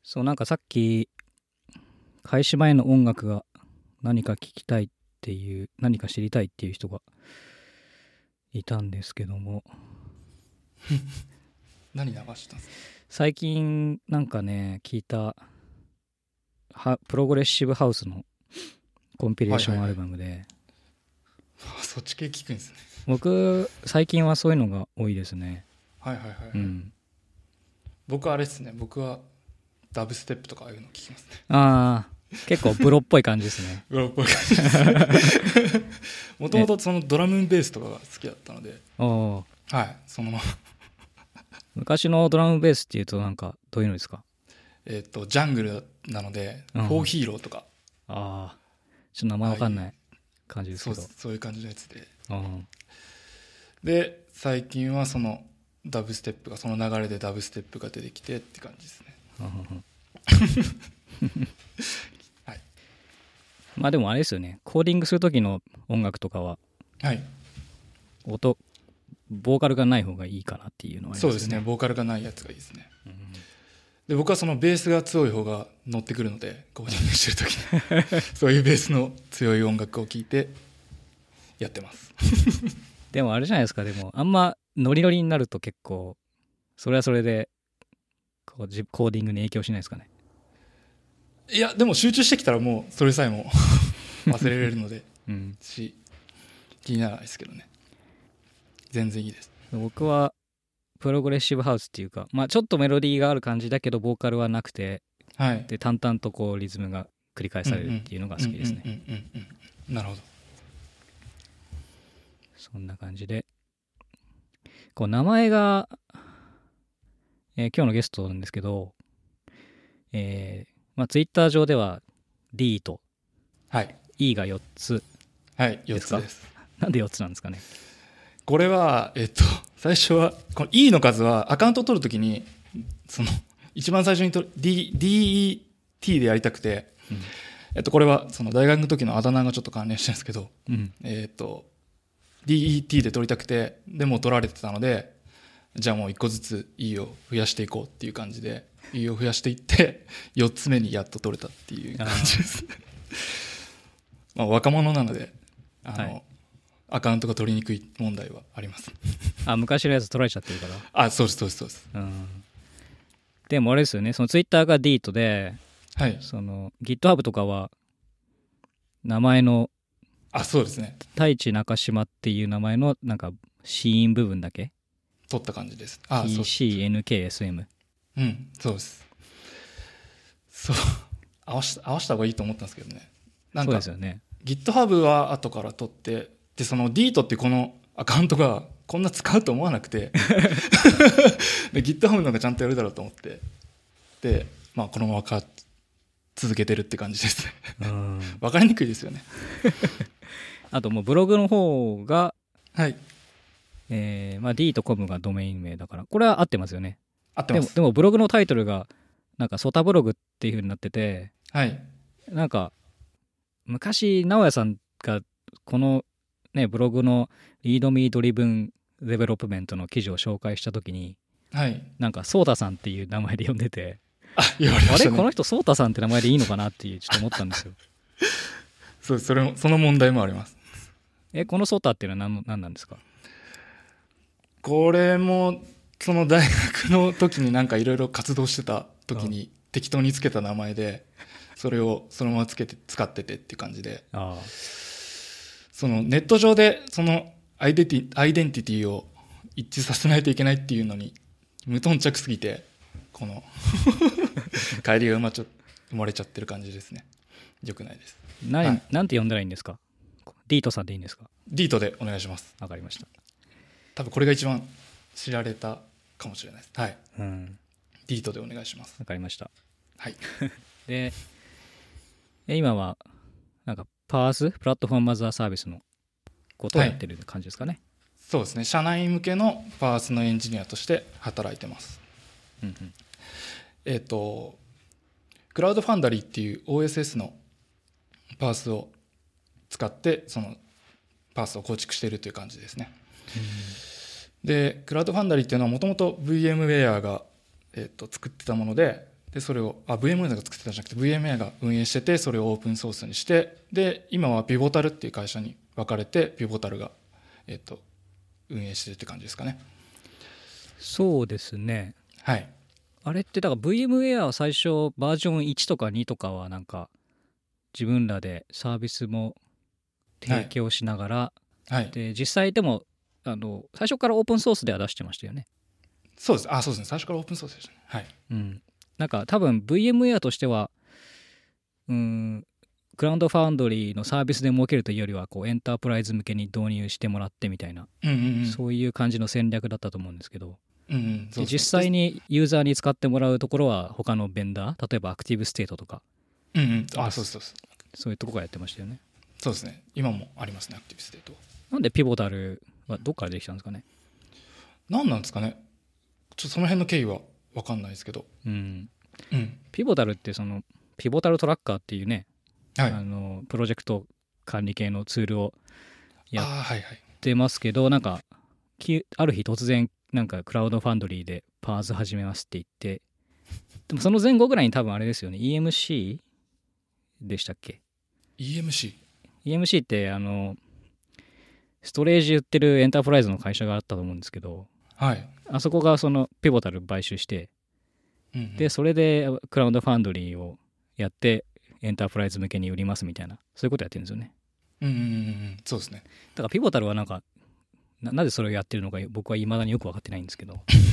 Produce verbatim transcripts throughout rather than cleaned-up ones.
そう、なんかさっき開始前の音楽が何か聞きたいっていう、何か知りたいっていう人がいたんですけども何流したんですか？ 最近なんかね聞いたはプログレッシブハウスのコンピレーションアルバムで、はいはいはい、 そっち系聞くんですね。 僕最近はそういうのが多いですね。 はいはいはい、 うん、 僕はあれですね、僕はダブステップとかああいうの聞きますね。 ああ結構ブロっぽい感じですね。 ブロっぽい感じですもともとそのドラムベースとかが好きだったので、 おはいそのまま昔のドラムベースっていうとなんかどういうのですか？ えっとジャングルなので、うん、フォーヒーローとか、 ああちょっと名前わかんない感じですけど、 そうそういう感じのやつで、 うん、 で最近はそのダブステップがその流れでダブステップが出てきてって感じですね。はい、 まあでもあれですよね、コーディングする時の音楽とかは、 はい、 音ボーカルがない方がいいかなっていうのはありますよね。 そうですね、ボーカルがないやつがいいですね、 うん、 で僕はそのベースが強い方が乗ってくるので、コーディングしてる時にそういうベースの強い音楽を聴いてやってますでもあれじゃないですか、でもあんまノリノリになると結構それはそれでこうコーディングに影響しないですかね。 いやでも集中してきたらもうそれさえも忘れれるので、うん、し気にならないですけどね、全然いいです。 僕はプログレッシブハウスっていうか、まあ、ちょっとメロディーがある感じだけどボーカルはなくて、はい、で淡々とこうリズムが繰り返されるっていうのが好きですね。 なるほど。 そんな感じでこう名前が、えー、今日のゲストなんですけど、えーまあ、ツイッター上では D と E がよっつですか？ はい、よっつです。 なんでよっつなんですかね？ これは、えっと、最初はこの E の数はアカウントを取るときにその一番最初にと D、ディーイーティー でやりたくて、うん、えっと、これはその大学の時のあだ名がちょっと関連してるんですけど、うん、えっと ディーイーティー で取りたくて、でも取られてたので、じゃあもう一個ずつ E を増やしていこうっていう感じで E を増やしていってよっつめにやっと取れたっていう感じですまあ若者なのであの、はい、アカウントが取りにくい問題はありますあ、昔のやつ取られちゃってるから。 あ、そうですそうですそうです、 うん、でもあれですよね、そのツイッターが D とで、はい、その GitHub とかは名前のあ、そうですね、 太一中島っていう名前のなんか子音部分だけ取った感じです。 ああ ティーシーエヌケーエスエムうん、そうです。そう合わし合わせた方がいいと思ったんですけどね。なんかそうですよね。 GitHub は後から取って、でその D とってこのアカウントがこんな使うと思わなくてで GitHub の方がちゃんとやるだろうと思って、で、まあ、このままか続けてるって感じですね分かりにくいですよねあともうブログの方が、 はい、 えーまあ、D と コム がドメイン名だから、これは合ってますよね。 合ってます。 でも、でもブログのタイトルがなんかソタブログっていう風になってて、 はい、 なんか昔直哉さんがこのねブログのリードミードリブンデベロップメントの記事を紹介した時に、 はい、 なんかソータさんっていう名前で呼んでて、 あ、言われましたね。 あれこの人ソータさんって名前でいいのかなっていうちょっと思ったんですよそう、それもその問題もあります。 え、このソータっていうのは 何, 何なんですか？ これもその大学の時になんかいろいろ活動してた時に適当につけた名前で、それをそのままつけて使っててっていう感じで、ああ、そのネット上でそのアイデンティ、アイデンティティを一致させないといけないっていうのに無頓着すぎて、この帰りが生まちゃ生まれちゃってる感じですね。よくないです。 な、はい、なんて呼んだらいいんですか？ディートさんでいいんですか？ ディートでお願いします。 わかりました。 多分これが一番知られたかもしれないです。はい。 うん。 ディートでお願いします。 わかりました。 はい。 で、今はなんかパースプラットフォームアザーサービスのことをやってる感じですかね。はい、 そうですね。社内向けのパースのエンジニアとして働いてます。うんうん、えっとクラウドファンダリーっていう オーエスエス のパースを使ってそのパースを構築しているという感じですね。でクラウドファンダリーっていうのはもともと VMware が、えー、と作ってたもの で, ででそれをあ ブイエムエー が作ってたんじゃなくて ブイエムエー が運営してて、それをオープンソースにして、で今はピボタルっていう会社に分かれて、ピボタルが、えっと、運営してるって感じですかね。 そうですね。 はい。 あれってだから ブイエムウェアは最初バージョンいちとかにとかはなんか自分らでサービスも提供しながら、 はい、 で実際でもあの最初からオープンソースでは出してましたよね。 そうです。あ、そうですね。最初からオープンソースでしたね。はい。 うん。なんか多分 ブイエムウェアとしては、うーん、クラウドファウンドリーのサービスで儲けるというよりはこうエンタープライズ向けに導入してもらってみたいな、 うんうんうん、 そういう感じの戦略だったと思うんですけど、 うんうん、そうで実際にユーザーに使ってもらうところは他のベンダー、例えばアクティブステートとか、 うんうん、あ、そうですそうです。 そういうとこがやってましたよね。 そうですね。今もありますね、アクティブステート。 なんでピボタルはどっからできたんですかね。 何なんですかね。ちょっとその辺の経緯は分かんないですけど、 うんうん、 ピボタルってそのピボタルトラッカーっていうね、 はい、 あのプロジェクト管理系のツールをやっってますけど、はいはい、なんかある日突然なんかクラウドファンドリーでパーズ始めますって言って、でもその前後ぐらいに多分あれですよね、 イーエムシー でしたっけ。 イーエムシーイーエムシー ってあのストレージ売ってるエンタープライズの会社があったと思うんですけど、 はい、 あそこがそのピボタル買収して、うんうん、でそれでクラウドファンドリーをやってエンタープライズ向けに売りますみたいな、そういうことやってるんですよね。 うんうんうん、そうですね。 だからピボタルはなんか な, なぜそれをやってるのか僕は未だによく分かってないんですけど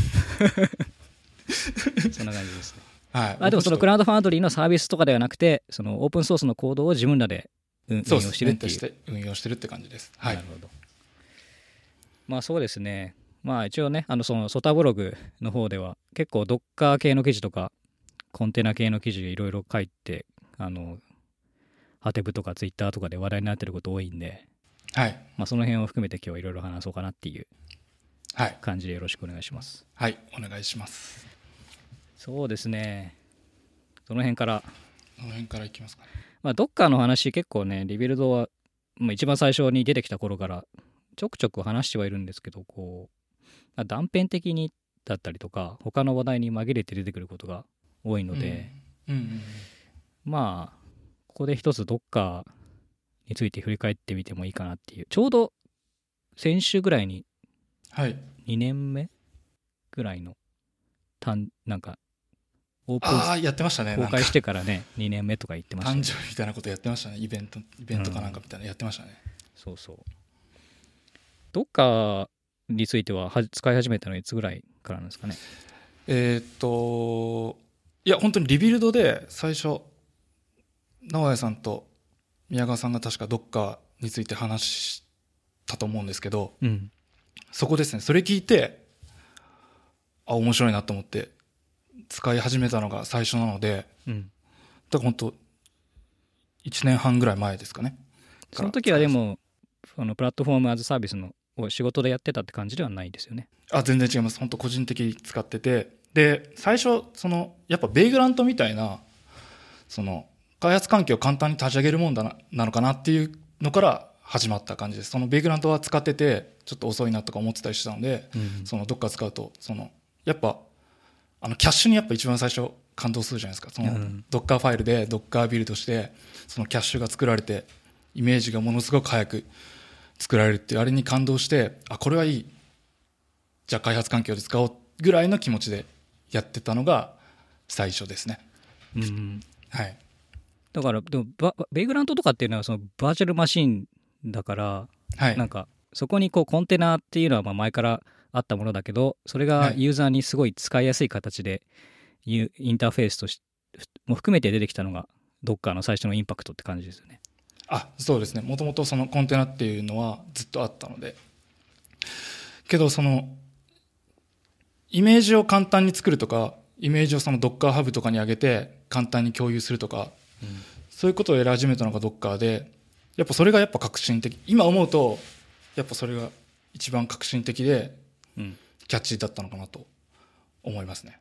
そんな感じですね。はい、あでもそのクラウドファンドリーのサービスとかではなくて、そのオープンソースのコードを自分らで運用してるっていう。 運用してるって感じです。はい、 なるほど。まあそうですね。まあ一応ね、あのそのソタブログの方では結構ドッカー系の記事とかコンテナ系の記事いろいろ書いて、あのハテブとかツイッターとかで話題になってること多いんで、 はい、 まあ、その辺を含めて今日はいろいろ話そうかなっていう感じでよろしくお願いします。 はい、はい、お願いします。 そうですね。どの辺からどの辺からいきますかね。 まあ、ドッカーの話結構ね、リビルドは、まあ、一番最初に出てきた頃からちょくちょく話してはいるんですけど、こう、まあ、断片的にだったりとか他の話題に紛れて出てくることが多いので、 うんうんうんうん、まあここで一つドッカーについて振り返ってみてもいいかなっていう。ちょうど先週ぐらいににねんめぐらいの単なんかオープンあやってましたね。 公開してからねにねんめとか言ってましたね。 誕生日みたいなことやってましたね。イベントイベントかなんかみたいなやってましたね、うん、 そうそう。ドッカーについては使い始めたのはいつぐらいからなんですかね。 えー、っといや本当にリビルドで最初直哉さんと宮川さんが確かドッカーについて話したと思うんですけど、うん、そこですね。それ聞いてあ面白いなと思って使い始めたのが最初なので、うん、だから本当いちねんはんぐらい前ですかね。 その時はでもそのプラットフォームアズサービスのを仕事でやってたって感じではないですよね。 あ全然違います。本当個人的に使ってて、で最初そのやっぱベイグラントみたいなその開発環境を簡単に立ち上げるもんだな、なのかなっていうのから始まった感じです。そのベイグラントは使っててちょっと遅いなとか思ってたりしたので、うん、そのどっか使うとそのやっぱあのキャッシュにやっぱ一番最初感動するじゃないですか。そのドッカーファイルでドッカービルドしてそのキャッシュが作られてイメージがものすごく早く作られるっていうあれに感動して、あこれはいい、じゃあ開発環境で使おうぐらいの気持ちでやってたのが最初ですね、うん、はい。 だからでもベイグラントとかっていうのはそのバーチャルマシンだから、はい、なんかそこにこうコンテナっていうのはまあ前からあったものだけど、それがユーザーにすごい使いやすい形でインターフェースとしも含めて出てきたのがドッカーの最初のインパクトって感じですよね。 あそうですね。もともとそのコンテナっていうのはずっとあったので、けどそのイメージを簡単に作るとかイメージをそのドッカーハブとかに上げて簡単に共有するとか、うん、そういうことをやり始めたのがドッカーで、やっぱそれがやっぱ革新的、今思うとやっぱそれが一番革新的でキャッチーだったのかなと思いますね。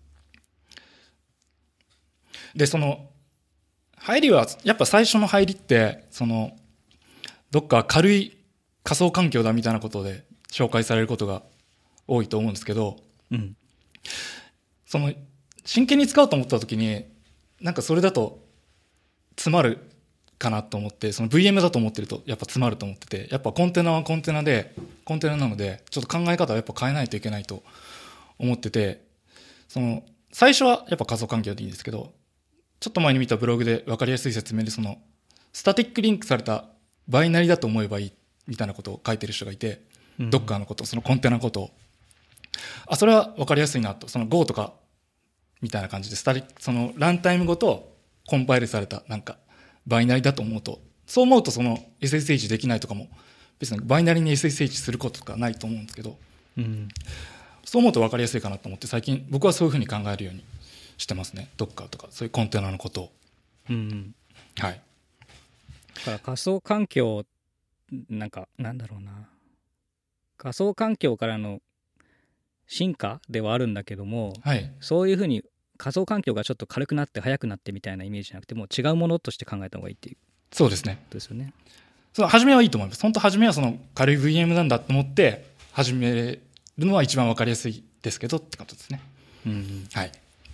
でその入りはやっぱ最初の入りってそのどっか軽い仮想環境だみたいなことで紹介されることが多いと思うんですけど、うん、その真剣に使おうと思った時になんかそれだと詰まるかなと思って、その ブイエム だと思ってるとやっぱ詰まると思ってて、やっぱコンテナはコンテナでコンテナなのでちょっと考え方はやっぱ変えないといけないと思ってて、その最初はやっぱ仮想環境でいいんですけど、ちょっと前に見たブログで分かりやすい説明で、そのスタティックリンクされたバイナリだと思えばいいみたいなことを書いてる人がいて、うん、ドッカーのこと、そのコンテナのことを、あ、それは分かりやすいなと。その Go とかみたいな感じでスタティック、そのランタイムごとコンパイルされたなんかバイナリだと思うと、そう思うとその エスエスエイチ できないとかも、別にバイナリに エスエスエイチ することとかないと思うんですけど、うん、そう思うと分かりやすいかなと思って、最近僕はそういうふうに考えるようにしてますね。ドッカーとかそういうコンテナのことを、うん、はい。 だから仮想環境、なんかなんだろうな、仮想環境からの進化ではあるんだけども、はい、そういうふうに仮想環境がちょっと軽くなって速くなってみたいなイメージじゃなくて、もう違うものとして考えた方がいいっていう。 そうですね。 ですよね。 その初めはいいと思います。本当初めはその軽い ブイエム なんだと思って始めるのは一番分かりやすいですけどってことですね。うん、うん、はい。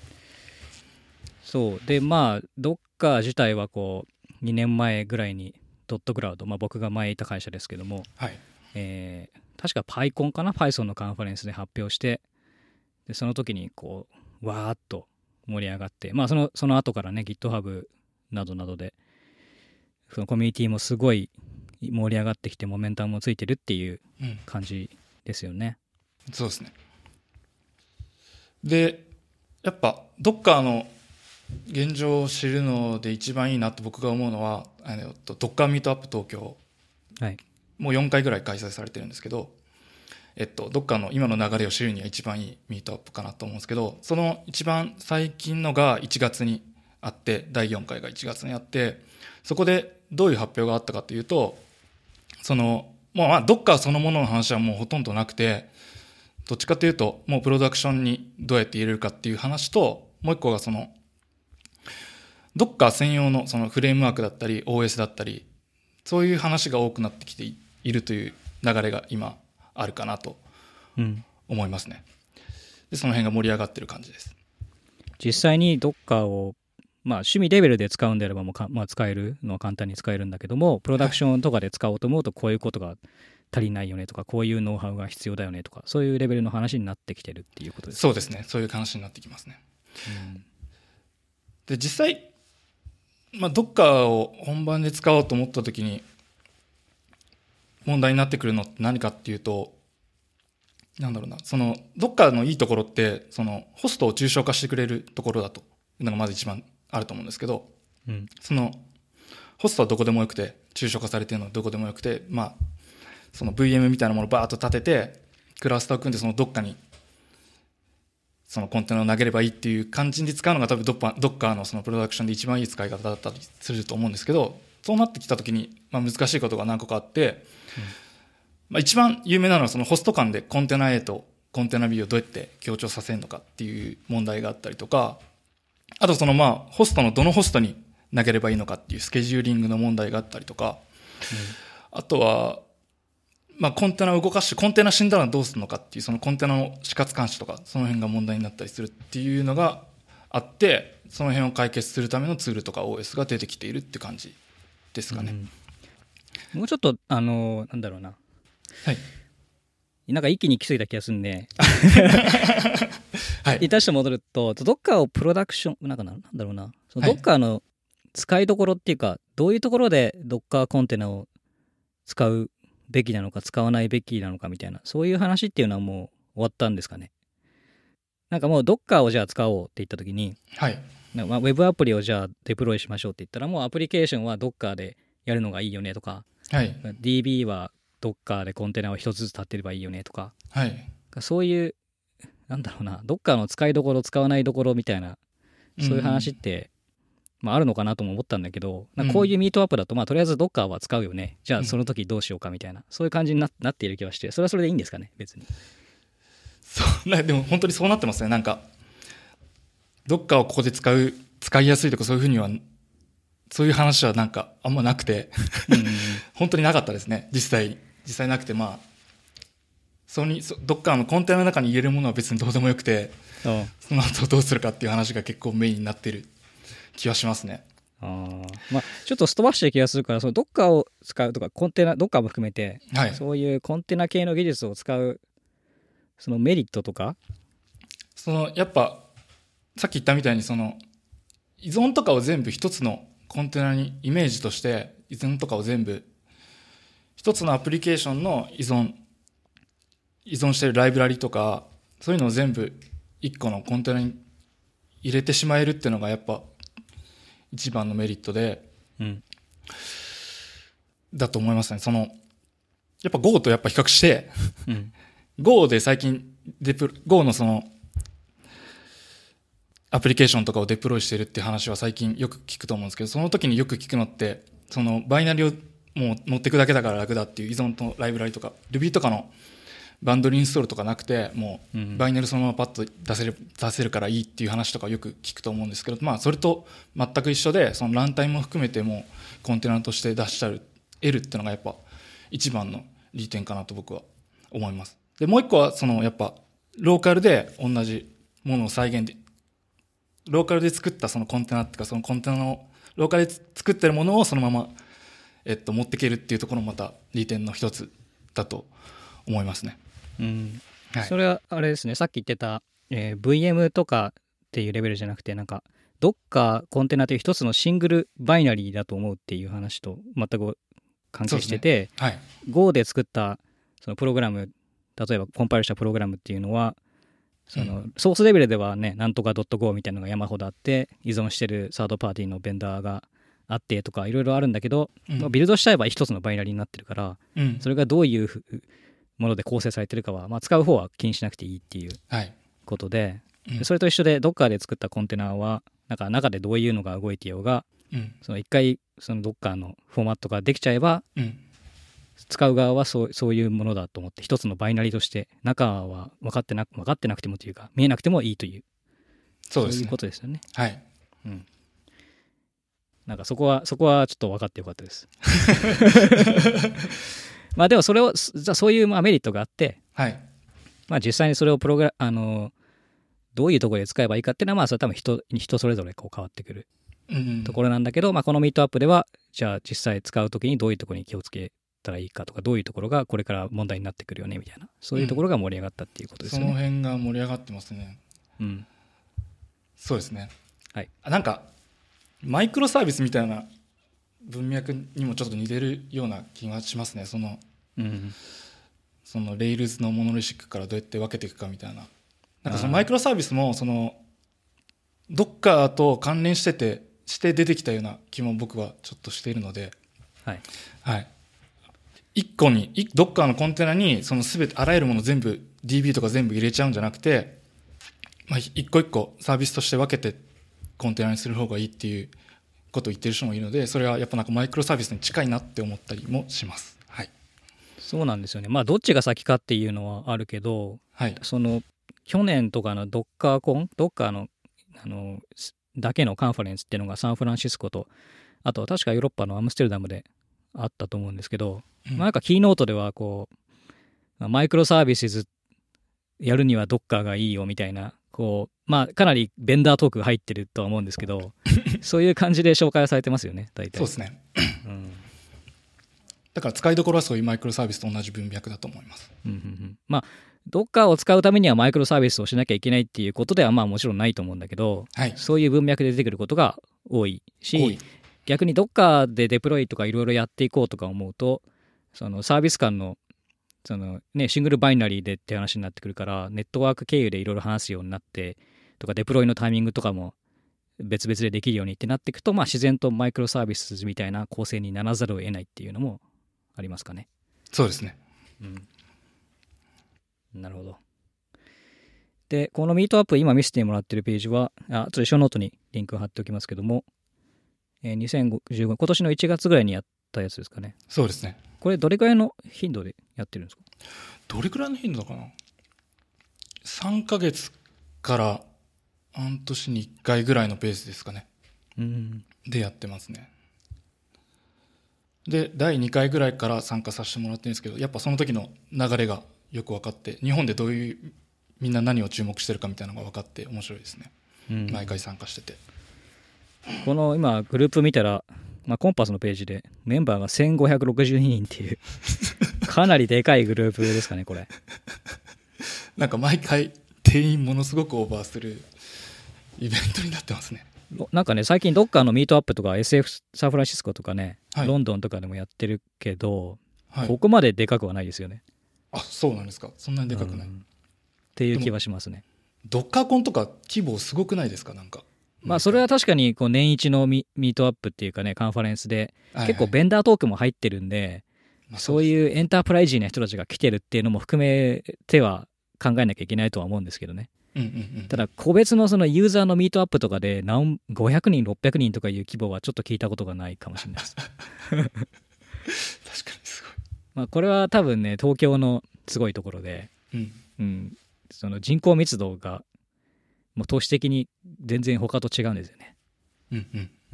そうで、まあドッカー自体はこうにねんまえぐらいにドットクラウド、まあ、僕が前いた会社ですけども、はい、えー、確か PyCon かな、 Python のカンファレンスで発表して、でその時にこうわーっと盛り上がって、まあそのその後からね GitHub などなどでそのコミュニティもすごい盛り上がってきて、モメンタムもついてるっていう感じですよね。 うん、そうですね。でやっぱドッカーの現状を知るので一番いいなと僕が思うのは、あのドッカーミートアップ東京、はい、もうよんかいぐらい開催されてるんですけど、えっと、ドッカーの今の流れを知るには一番いいミートアップかなと思うんですけど、その一番最近のがいちがつにあって、だいよんかいがいちがつにあって、そこでどういう発表があったかというと、そのもうまあドッカーそのものの話はもうほとんどなくて、どっちかというともうプロダクションにどうやって入れるかっていう話と、もう一個がそのドッカー専用のそのフレームワークだったり オーエス だったり、そういう話が多くなってきているという流れが今あるかなと思いますね。でその辺が盛り上がってる感じです。 実際にドッカーをまあ趣味レベルで使うんであればもうか、まあ、使えるのは簡単に使えるんだけども、プロダクションとかで使おうと思うとこういうことが足りないよねとか、こういうノウハウが必要だよねとか、そういうレベルの話になってきてるっていうことですか。 そうですね、そういう話になってきますね。うん、で実際まあ、ドッカーを本番で使おうと思った時に問題になってくるのって何かっていうと、なんだろうな、そのドッカーのいいところってそのホストを抽象化してくれるところだというのがまず一番あると思うんですけど、うん、そのホストはどこでもよくて、抽象化されているのはどこでもよくて、まあその ブイエム みたいなものをバーッと立ててクラスターを組んで、そのドッカーにそのコンテナを投げればいいっていう感じに使うのが多分ドッカーのそのプロダクションで一番いい使い方だったりすると思うんですけど、そうなってきた時にまあ難しいことが何個かあって、うん、まあ、一番有名なのはそのホスト間でコンテナ A とコンテナ B をどうやって強調させるのかっていう問題があったりとか、あとそのまあホストのどのホストに投げればいいのかっていうスケジューリングの問題があったりとか、うん、あとはまあ、コンテナを動かして、コンテナ死んだらどうするのかっていう、そのコンテナの死活監視とか、その辺が問題になったりするっていうのがあって、その辺を解決するためのツールとか オーエス が出てきているって感じですかね。 うん、もうちょっと、あの、なんだろうな。はい。なんか一気に行き過ぎた気がするんで、はい。一して戻ると、ドッカーをプロダクション、なんかなんだろうな。そのドッカーの使いどころっていうか、はい、どういうところでドッカーコンテナを使うべきなのか使わないべきなのかみたいな、そういう話っていうのはもう終わったんですかね。なんかもうドッカーをじゃあ使おうって言った時に、はい、なんかまあウェブアプリをじゃあデプロイしましょうって言ったら、もうアプリケーションはドッカーでやるのがいいよねとか、はい、ディービー はドッカーでコンテナを一つずつ立ってればいいよねとか、はい、そういうなんだろうな、ドッカーの使いどころ使わないどころみたいな、そういう話って、うん、まあ、あるのかなとも思ったんだけど、なんかこういうミートアップだと、まあ、とりあえずドッカーは使うよね、じゃあその時どうしようかみたいな、そういう感じに な, なっている気がして、それはそれでいいんですかね、別に。 そうでも本当にそうなってますね。なんかドッカーをここで使う使いやすいとか、そういうふうにはそういう話はなんかあんまなくて、うん、本当になかったですね。実際実際なくて、まあそにそドッカーのコンテナの中に入れるものは別にどうでもよくて、 あその後どうするかっていう話が結構メインになってる気はしますね。 あまあちょっとすっ飛ばしてる気がするから、そのドッカーを使うとかコンテナドッカーも含めて、 はい、 そういうコンテナ系の技術を使うそのメリットとか。 そのやっぱさっき言ったみたいにその依存とかを全部一つのコンテナにイメージとして依存とかを全部一つのアプリケーションの依存依存しているライブラリとかそういうのを全部一個のコンテナに入れてしまえるっていうのがやっぱ一番のメリットで、 うん、 だと思いますね。そのやっぱ Go とやっぱ比較して、 うん、 Go で最近デプ Go のそのアプリケーションとかをデプロイしてるっていう話は最近よく聞くと思うんですけど、その時によく聞くのってそのバイナリをもう持っていくだけだから楽だっていう依存とライブラリとか Ruby とかのバンドルインストールとかなくてもうバイナリそのままパッと出せる出せるからいいっていう話とかよく聞くと思うんですけど、まあそれと全く一緒で、そのランタイムも含めてもコンテナとして出しちゃう得るっていうのがやっぱ一番の利点かなと僕は思います。でもう一個はそのやっぱローカルで同じものを再現でローカルで作ったそのコンテナっていうか、そのコンテナのローカルで作ってるものをそのまま、えっと、持っていけるっていうところもまた利点の一つだと思いますね。 うんはい、 それはあれですね、さっき言ってた、えー、ブイエム とかっていうレベルじゃなくて、なんか Docker コンテナという一つのシングルバイナリーだと思うっていう話と全く関係してて、 ね、はい、 Go で作ったそのプログラム、例えばコンパイルしたプログラムっていうのはその、うん、ソースレベルではね、なんとか .go みたいなのが山ほどあって、依存してるサードパーティーのベンダーがあってとかいろいろあるんだけど、うん、ビルドしちゃえば一つのバイナリーになってるから、うん、それがどういうもので構成されてるかは、まあ、使う方は気にしなくていいっていうことで、はい、でそれと一緒で Docker で作ったコンテナはなんか中でどういうのが動いてようが、うん、その一回その Docker のフォーマットができちゃえば、うん、使う側はそう、そういうものだと思って一つのバイナリーとして中は分かってなく、分かってなくてもというか見えなくてもいいという、 そうですね、 そういうことですよね。 はい、 うん、なんかそこはそこはちょっと分かってよかったですまあでもそれをじゃあそういうまあメリットがあって、 はい、 まあ実際にそれをプログラあのどういうところで使えばいいかっていうのはまあそれは多分人人それぞれこう変わってくるところなんだけど、うん、まあこのミートアップではじゃあ実際使うときにどういうところに気をつけたらいいかとか、どういうところがこれから問題になってくるよねみたいな、そういうところが盛り上がったっていうことですよね。 うん、その辺が盛り上がってますね。 うん、 そうですね。 はい。 なんかマイクロサービスみたいな文脈にもちょっと似てるような気がしますね。その、うん、そのレイルズのモノリシックからどうやって分けていくかみたいな。なんかそのマイクロサービスもそのドッカーと関連しててして出てきたような気も僕はちょっとしているので、 はい、 はい。一個にドッカーのコンテナにその全てあらゆるもの全部 ディービー とか全部入れちゃうんじゃなくて、まあ、一個一個サービスとして分けてコンテナにする方がいいっていうことを言ってる人もいるので、それはやっぱなんかマイクロサービスに近いなって思ったりもします。はい。 そうなんですよね。まあどっちが先かっていうのはあるけど、 はい、 その去年とかのドッカーコンドッカーのあのだけのカンファレンスっていうのがサンフランシスコと、あと確かヨーロッパのアムステルダムであったと思うんですけど、うん、まあ、なんかキーノートではこうマイクロサービスやるにはドッカーがいいよみたいな、こうまあかなりベンダートークが入ってるとは思うんですけどそういう感じで紹介されてますよね、大体。 そうですね、 うん、 だから使いどころはそういうマイクロサービスと同じ文脈だと思います。 うんうんうん、まあドッカーを使うためにはマイクロサービスをしなきゃいけないっていうことではまあもちろんないと思うんだけど、はい、そういう文脈で出てくることが多いし、逆にドッカーでデプロイとかいろいろやっていこうとか思うと、そのサービス間のその、ね、シングルバイナリーでって話になってくるから、ネットワーク経由でいろいろ話すようになってとか、デプロイのタイミングとかも別々でできるようにってなっていくと、まあ、自然とマイクロサービスみたいな構成にならざるを得ないっていうのもありますかね。 そうですね、 うん、なるほど。でこのミートアップ今見せてもらってるページはあ後でショーノートにリンクを貼っておきますけども、えー、にせんじゅうご今年のいちがつぐらいにやったやつですかね。 そうですね。 これどれくらいの頻度でやってるんですか？ どれくらいの頻度だかな。さんかげつから半年にいっかいぐらいのペースですかね。うん。でやってますね。でだいにかいぐらいから参加させてもらってるんですけど、やっぱその時の流れがよく分かって、日本でどういうみんな何を注目してるかみたいなのが分かって面白いですね、うん、毎回参加してて。 この今グループ見たら、まあ、コンパスのページでメンバーがせんごひゃくろくじゅうににんっていうかなりでかいグループですかねこれ。 なんか毎回定員ものすごくオーバーするイベントになってますね。 なんかね最近どっかのミートアップとか エスエフ サンフランシスコとかね、 はい、 ロンドンとかでもやってるけど、 はい、 ここまででかくはないですよね。 あ、そうなんですか。そんなにでかくない、うん、 っていう気はしますね。 ドッカーコンとか規模すごくないですか。なんかまあそれは確かにこう年一の ミ, ミートアップっていうかねカンファレンスで結構ベンダートークも入ってるんで、はいはい、そういうエンタープライジーな人たちが来てるっていうのも含めては考えなきゃいけないとは思うんですけどね、 うんうんうん、 ただ個別のそのユーザーのミートアップとかで何ごひゃくにんろっぴゃくにんとかいう規模はちょっと聞いたことがないかもしれないです確かにすごい、 まあこれは多分ね東京のすごいところで、 うんうん、その人口密度がもう都市的に全然他と違うんですよね、 うんうんうん、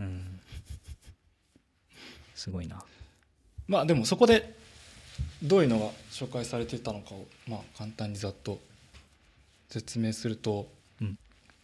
すごいな。 まあでもそこでどういうのが紹介されてたのかを、まあ、簡単にざっと説明すると、 うん、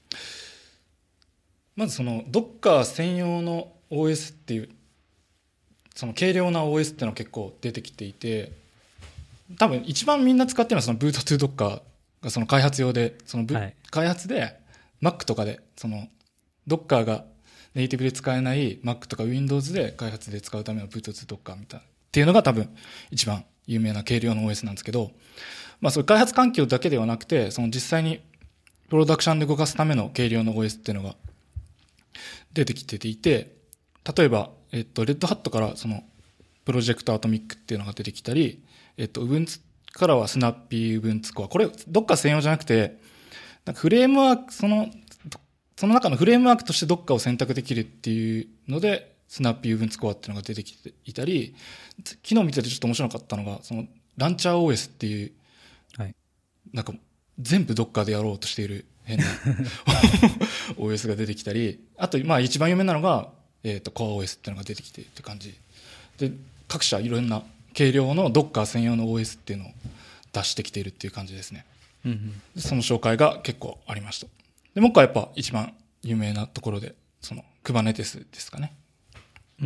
まずその Docker 専用の オーエス っていうその軽量な オーエス っていうのが結構出てきていて、多分一番みんな使ってるのはその Boot to Docker がその開発用でその、はい、開発で Mac とかでその Docker がネイティブで使えない Mac とか Windows で開発で使うための Boot to Docker みたいなっていうのが多分一番有名な軽量の オーエス なんですけど、まあそういう開発環境だけではなくてその実際にプロダクションで動かすための軽量の オーエス っていうのが出てきていて、例えばえっとレッドハットからそのプロジェクトアトミックっていうのが出てきたり、えっと Ubuntu からはスナッピー Ubuntu Core、これDocker専用じゃなくてなんかフレームワークそのその中のフレームワークとして Dockerを選択できるっていうのでスナッピー Ubuntu Core っていうのが出てきていたり、昨日見ててちょっと面白かったのがそのランチャー オーエス っていう、 はい、 なんか全部 Docker でやろうとしている変なオーエス が出てきたり、あとまあ一番有名なのが、えー、と Core オーエス っていうのが出てきてって感じで、各社いろんな軽量の Docker 専用の オーエス っていうのを出してきているっていう感じですね、 うんうん、 その紹介が結構ありました。でもう一個はやっぱ一番有名なところでその Kubernetes ですかね。 うんうん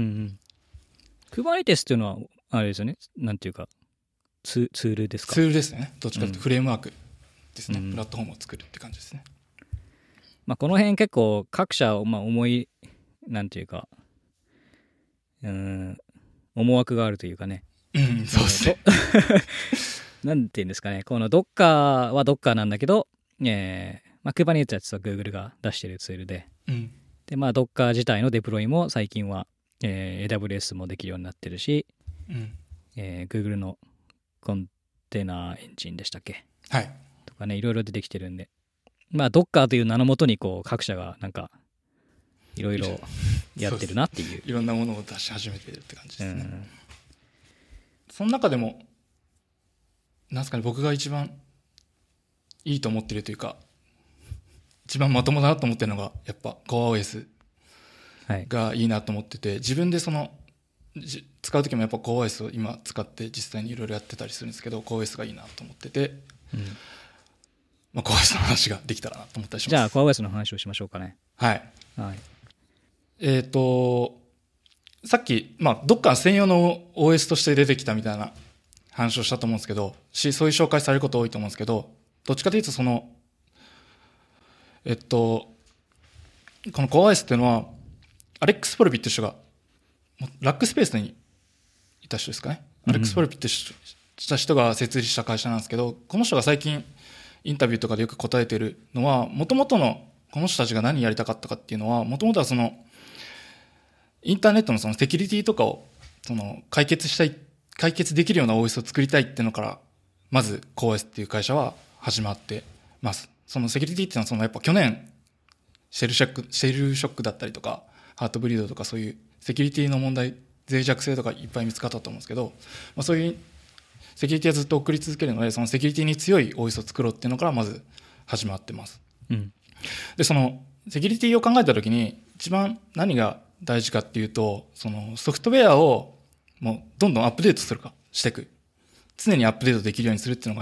、Kubernetes っていうのはあれですよね、なんていうかツ, ツールですか。 ツールですね、どっちかというとフレームワークですね、うん、プラットフォームを作るって感じですね。 まあ、この辺結構各社、まあ、思いなんていうかうーん思惑があるというかね、 うん、そうですねなんていうんですかね、この Docker は Docker なんだけど、えーまあ、Kubernetes は実は Google が出しているツールで、 うん、 でまあ Docker 自体のデプロイも最近は、えー、エーダブリューエス もできるようになってるし、 うんえー、Google のコンテナエンジンでしたっけ、 はい、 とかねいろいろ出てきてるんで、まあ Docker という名のもとにこう各社がなんかいろいろやってるなっていういろんなものを出し始めてるって感じですね、うん、その中でもなんすかね、僕が一番いいと思ってるというか一番まともだなと思ってるのがやっぱ Core オーエス がいいなと思ってて、はい、自分でその使う時もやっぱ Core オーエス を今使って実際にいろいろやってたりするんですけど Core オーエス がいいなと思ってて、うんまあ、Core オーエス の話ができたらなと思ったりします。 じゃあ Core オーエス の話をしましょうかね。 はい、 はい、 えっ、ー、とさっき、まあ、Docker 専用の オーエス として出てきたみたいな話をしたと思うんですけど、しそういう紹介されること多いと思うんですけど、どっちかというとそのえっとこの Core オーエス っていうのはアレックス・ポルビっていう人がラックスペースにいた人ですかね、うん、アレックス・ポルビってした人が設立した会社なんですけど、この人が最近インタビューとかでよく答えてるのは、もともとのこの人たちが何やりたかったかっていうのは、もともとはそのインターネットのそのセキュリティとかをその解決したい解決できるような オーエス を作りたいっていうのからまず Core オーエス っていう会社は始まってます。そのセキュリティっていうのはそのやっぱ去年シェルショックシェルショックだったりとかハートブリードとかそういうセキュリティの問題、脆弱性とかいっぱい見つかったと思うんですけど、まあ、そういうセキュリティはずっと送り続けるので、そのセキュリティに強い オーエス を作ろうっていうのからまず始まってます、 うん、 でそのセキュリティを考えたときに一番何が大事かっていうと、そのソフトウェアをもうどんどんアップデートするかしていく、常にアップデートできるようにするっていうのがなんか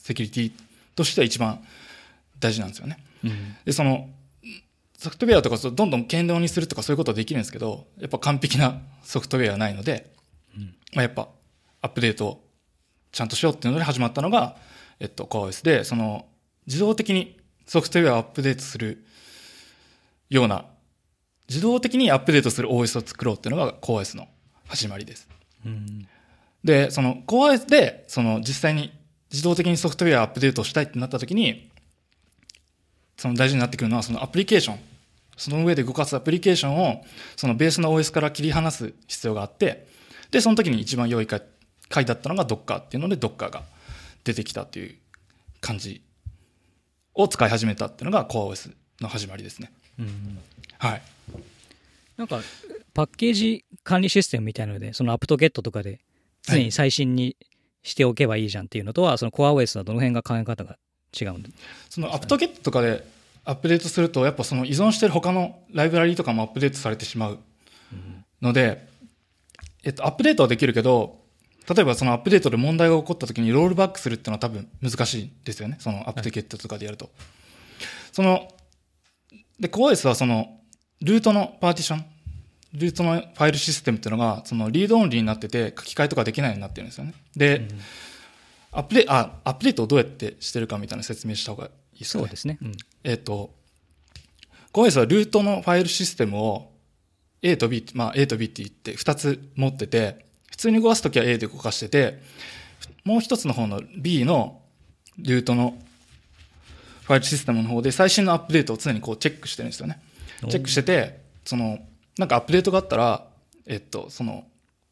セキュリティとしては一番大事なんですよね。 うん、 でそのソフトウェアとかどんどん堅牢にするとかそういうことはできるんですけど、やっぱ完璧なソフトウェアはないので、うん、まあ、やっぱアップデートをちゃんとしようっていうので始まったのが、えっと、CoreOS で、その自動的にソフトウェアをアップデートするような、自動的にアップデートする オーエス を作ろうっていうのが CoreOS の始まりです。うん、で、その CoreOS でその実際に自動的にソフトウェアアップデートをしたいってなった時に、その大事になってくるのはそのアプリケーション、その上で動かすアプリケーションをそのベースの オーエス から切り離す必要があって、でその時に一番良い回だったのが Docker っていうので Docker が出てきたっていう感じを使い始めたっていうのが CoreOS の始まりですね。うん、はい。 なんかパッケージ管理システムみたいなので、その apt-get とかで常に最新にしておけばいいじゃんっていうのとは、はい、その CoreOS はどの辺が考え方が違うんですかね。 その apt-get とかでアップデートすると、やっぱその依存している他のライブラリとかもアップデートされてしまうので、えっと、アップデートはできるけど、例えばそのアップデートで問題が起こった時にロールバックするっていうのは多分難しいですよね。そのアップデートとかでやると。はい、その、で、CoreOS はその、ルートのパーティション、ルートのファイルシステムっていうのが、そのリードオンリーになってて書き換えとかできないようになってるんですよね。で、うん、アップデート、あ、アップデートをどうやってしてるかみたいな説明した方がいいですかね。 そうですね。うん、 えっと、CoreOS はルートのファイルシステムを A と B、まあ A と B って言ってふたつ持ってて、普通に動かすときは A で動かしてて、もう一つの方の B のルートのファイルシステムの方で最新のアップデートを常にこうチェックしてるんですよね。チェックしてて、その、なんかアップデートがあったら、えっと、その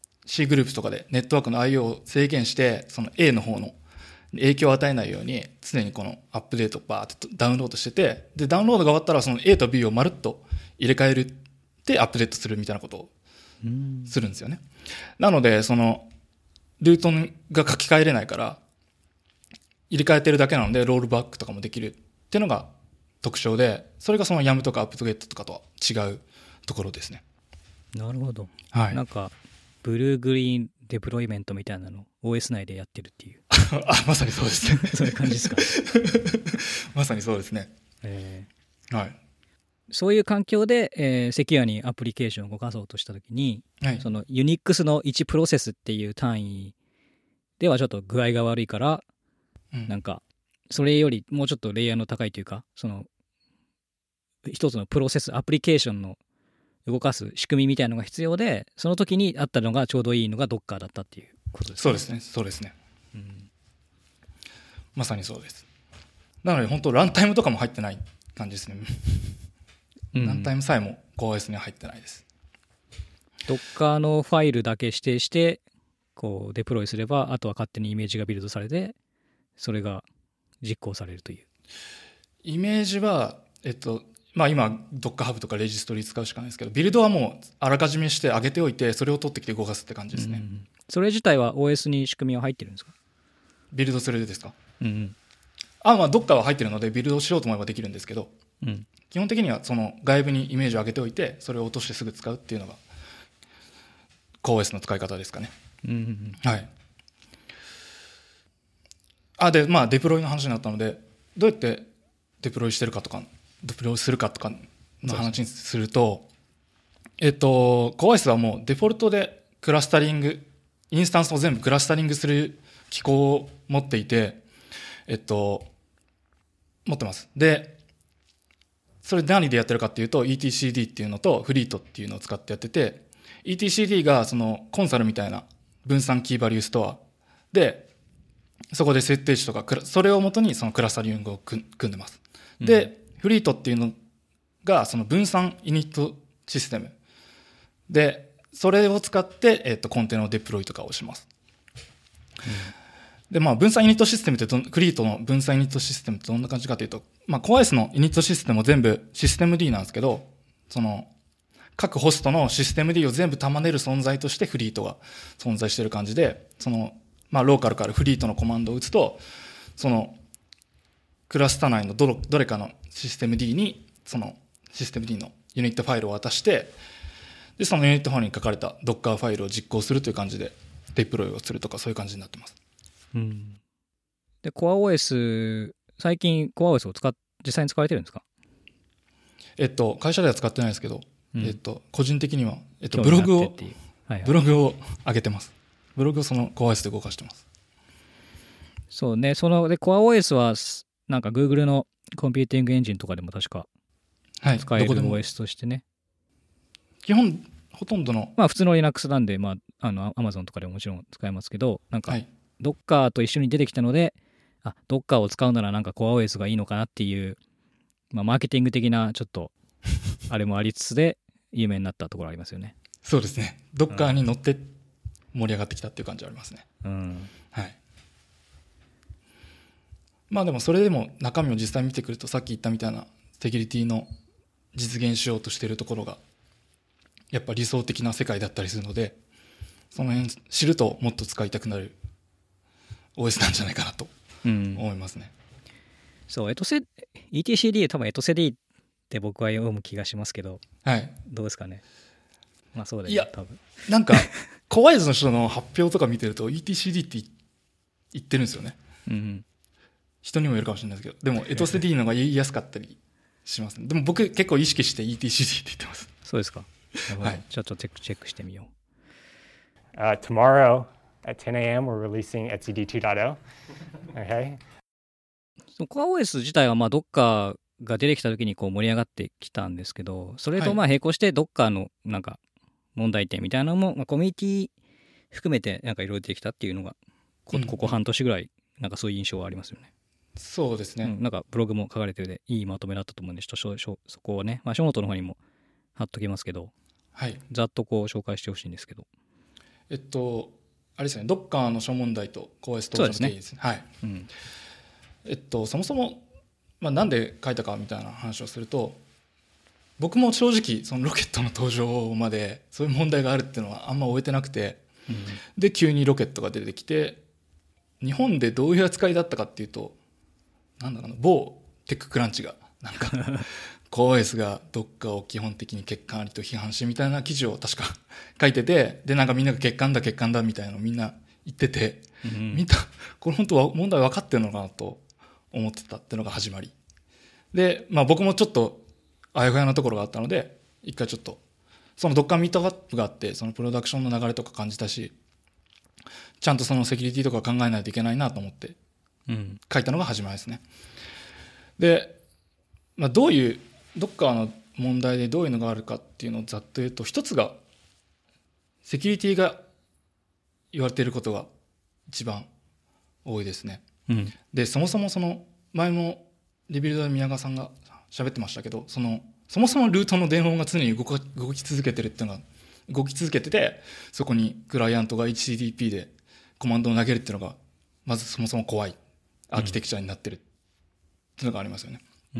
C グループとかでネットワークの アイオー を制限して、その A の方の影響を与えないように常にこのアップデートをバーッとダウンロードしてて、で、ダウンロードが終わったらその A と B をまるっと入れ替えるってアップデートするみたいなことをするんですよね。なので、その、ルートが書き換えれないから、入れ替えてるだけなので、ロールバックとかもできるっていうのが特徴で、それがその ヤム とか apt-get とかとは違うところですね。 なるほど。 はい。 なんか、ブルーグリーンデプロイメントみたいなの オーエス 内でやってるっていう。 あ、まさにそうですね。 そういう感じですか。 まさにそうですね。 えー、はい。 そういう環境で、えー、セキュアにアプリケーションを動かそうとしたときに、はい、その Unix のいちプロセスっていう単位ではちょっと具合が悪いから、うん、なんかそれよりもうちょっとレイヤーの高いというか、その一つのプロセスアプリケーションの動かす仕組みみたいなのが必要で、その時にあったのがちょうどいいのが Docker だったっていうことですね。 そうですね、そうですね、うん、まさにそうです。なので本当ランタイムとかも入ってない感じですね。ランタイムさえも CoreOS には入ってないです。 Docker のファイルだけ指定してこうデプロイすれば、あとは勝手にイメージがビルドされて、それが実行されるという。 イメージは、えっとまあ、今 Docker Hub とかレジストリ使うしかないですけど、ビルドはもうあらかじめして上げておいて、それを取ってきて動かすって感じですね。うん、 それ自体は オーエス に仕組みは入ってるんですか？ ビルドするですか？ うん、うん、 あ、まあ Docker は入ってるのでビルドしようと思えばできるんですけど、 うん、 基本的にはその外部にイメージを上げておいて、それを落としてすぐ使うっていうのが CoreOS の使い方ですかね。 うんうんうん、 はい。あ、で、まあデプロイの話になったので、どうやってデプロイしてるかとか、デプロイするかとかの話にすると、えっと CoreOS はもうデフォルトでクラスタリング、インスタンスを全部クラスタリングする機構を持っていて、えっと持ってます。で、それ何でやってるかっていうと イーティーシーディー っていうのとフリートっていうのを使ってやってて、 イーティーシーディー がそのコンサルみたいな分散キーバリューストアで、そこで設定値とかそれをもとにそのクラスタリングを組んでます。で、うん、フリートっていうのがその分散イニットシステムで、それを使って、えっと、コンテナをデプロイとかをします。うん、で、まあ、分散イニットシステムってど、フリートの分散イニットシステムってどんな感じかというと、まあ、CoreOS のイニットシステムも全部システム D なんですけど、その、各ホストのシステム D を全部束ねる存在としてフリートが存在している感じで、その、まあ、ローカルからフリートのコマンドを打つと、その、クラスター内のどれ、どれかのシステム D に、その、システム D のユニットファイルを渡して、で、そのユニットファイルに書かれた Docker ファイルを実行するという感じで、デプロイをするとかそういう感じになってます。 うん。 で、CoreOS、最近 CoreOS を使っ、実際に使われてるんですか？ えっと、会社では使ってないですけど、 うん、 えっと、個人的には、えっと、ブログを、はいはい、ブログを上げてます。ブログをその CoreOS で動かしてます。 そうね、その、で、CoreOS は、なんか Google のコンピューティングエンジンとかでも確か使える オーエス としてね。 基本、ほとんどの。 まあ普通の Linux なんで、まあ、あの、Amazon とかでももちろん使えますけど、なんか、Docker と一緒に出てきたので、あ、Docker を使うならなんか CoreOS がいいのかなっていう、まあマーケティング的なちょっと、あれもありつつで、有名になったところありますよね。 そうですね。Docker に乗って盛り上がってきたっていう感じありますね。 うん。 はい。まあでもそれでも中身を実際見てくると、さっき言ったみたいなセキュリティの実現しようとしているところがやっぱ理想的な世界だったりするので、その辺知るともっと使いたくなる オーエス なんじゃないかなと思いますね。 うん、そう、エトセ イーティーシーディー 多分エトセ D って僕は読む気がしますけど、 はい、 どうですかね。まあそうだよね。 いや多分なんかコワイズの人の発表とか見てると イーティーシーディー って言ってるんですよね。 うん、 人にもよるかもしれないですけど、でもエトセ D の方が言いやすかったりしますね。でも僕結構意識して イーティーシーディー って言ってます。 そうですか。 はい、 ちょっとチェックチェックしてみよう。Uh, tomorrow at ten a m we're releasingエツシーディー ツー点ゼロ。Okay. CoreOS 自体はまあ Docker が出てきた時にこう盛り上がってきたんですけど、それとまあ並行して Docker のなんか問題点みたいなのも、まあ、コミュニティ含めてなんかいろいろ出てきたっていうのが こ, ここ半年ぐらいなんかそういう印象はありますよね。 そうですね、 うん、なんかブログも書かれてるでいいまとめだったと思うんで、ちょっとそこをね、まあ、ショーノートの方にも貼っときますけど、 はい、 ざっとこう紹介してほしいんですけど、 えっとあれですね、Docker の諸問題と CoreOS 登場の定義ですね。はい、うん、えっとそもそも、まあ、なんで書いたかみたいな話をすると、僕も正直そのロケットの登場までそういう問題があるっていうのはあんま終えてなくて、うん、で急にロケットが出てきて、日本でどういう扱いだったかっていうと、なんだろうな、某テッククランチがなんかCoreOS が Docker を基本的に欠陥ありと批判しみたいな記事を確か書いてて、でなんかみんなが欠陥だ欠陥だみたいなのをみんな言ってて、うん、みんなこれ本当は問題分かってるのかなと思ってたっていうのが始まりで、まあ、僕もちょっとあやふやなところがあったので、一回ちょっとその Docker ミートアップがあって、そのプロダクションの流れとか感じたし、ちゃんとそのセキュリティとか考えないといけないなと思って書いたのが始まりですね。で、まあ、どういう Docker の問題でどういうのがあるかっていうのをざっと言うと、一つがセキュリティが言われていることが一番多いですね。うん、でそもそもその前もリビルドで宮川さんが喋ってましたけど、そのそもそもルートの電話が常に動き、動き続けてるっていうのが動き続けてて、そこにクライアントが エイチティーティーピー でコマンドを投げるっていうのがまずそもそも怖いアーキテクチャになってるっていうのがありますよね。うん、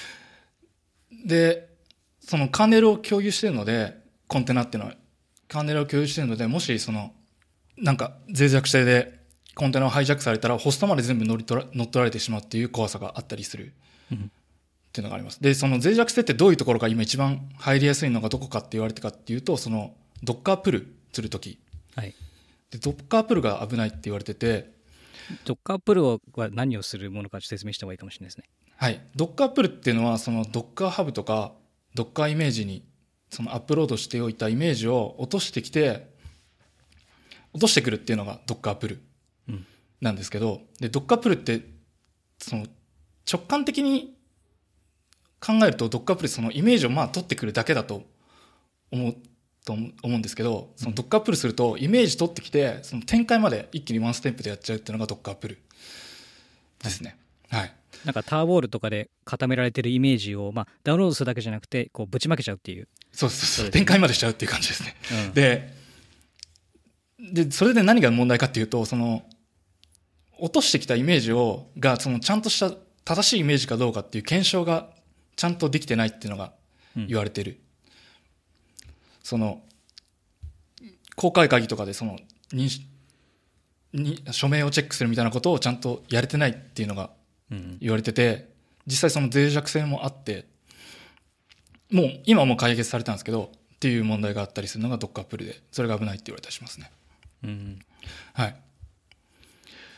でそのカーネルを共有しているので、コンテナっていうのはカーネルを共有しているので、もしそのなんか脆弱性でコンテナをハイジャックされたらホストまで全部乗り取ら乗っ取られてしまうっていう怖さがあったりするっていうのがあります。でその脆弱性ってどういうところが今一番入りやすいのがどこかって言われてかっていうと、その Docker プルするとき、はい、で Docker プルが危ないって言われてて、 Docker プルは何をするものか説明した方がいいかもしれないですね。 はい、Docker プルっていうのはその Docker ハブとか Docker イメージにそのアップロードしておいたイメージを落としてきて落としてくるっていうのが Docker プルなんですけど、で Docker プルってその直感的に考えると Docker プルそのイメージをまあ取ってくるだけだと思うと思うんですけど、その Docker プルするとイメージ取ってきてその展開まで一気にワンステップでやっちゃうっていうのが Docker プルですね。はい。 なんかターボールとかで固められてるイメージを、まあ、ダウンロードするだけじゃなくてこうぶちまけちゃうっていう。 そうそうそう、ね、展開までしちゃうっていう感じですね。うん、ででそれで何が問題かっていうと、その落としてきたイメージをがそのちゃんとした正しいイメージかどうかっていう検証がちゃんとできてないっていうのが言われてる。うん、その公開会議とかでその認識に署名をチェックするみたいなことをちゃんとやれてないっていうのが言われてて、実際その脆弱性もあって、もう今はもう解決されたんですけどっていう問題があったりするのが Docker プルで、それが危ないって言われたりしますね。うん、はい。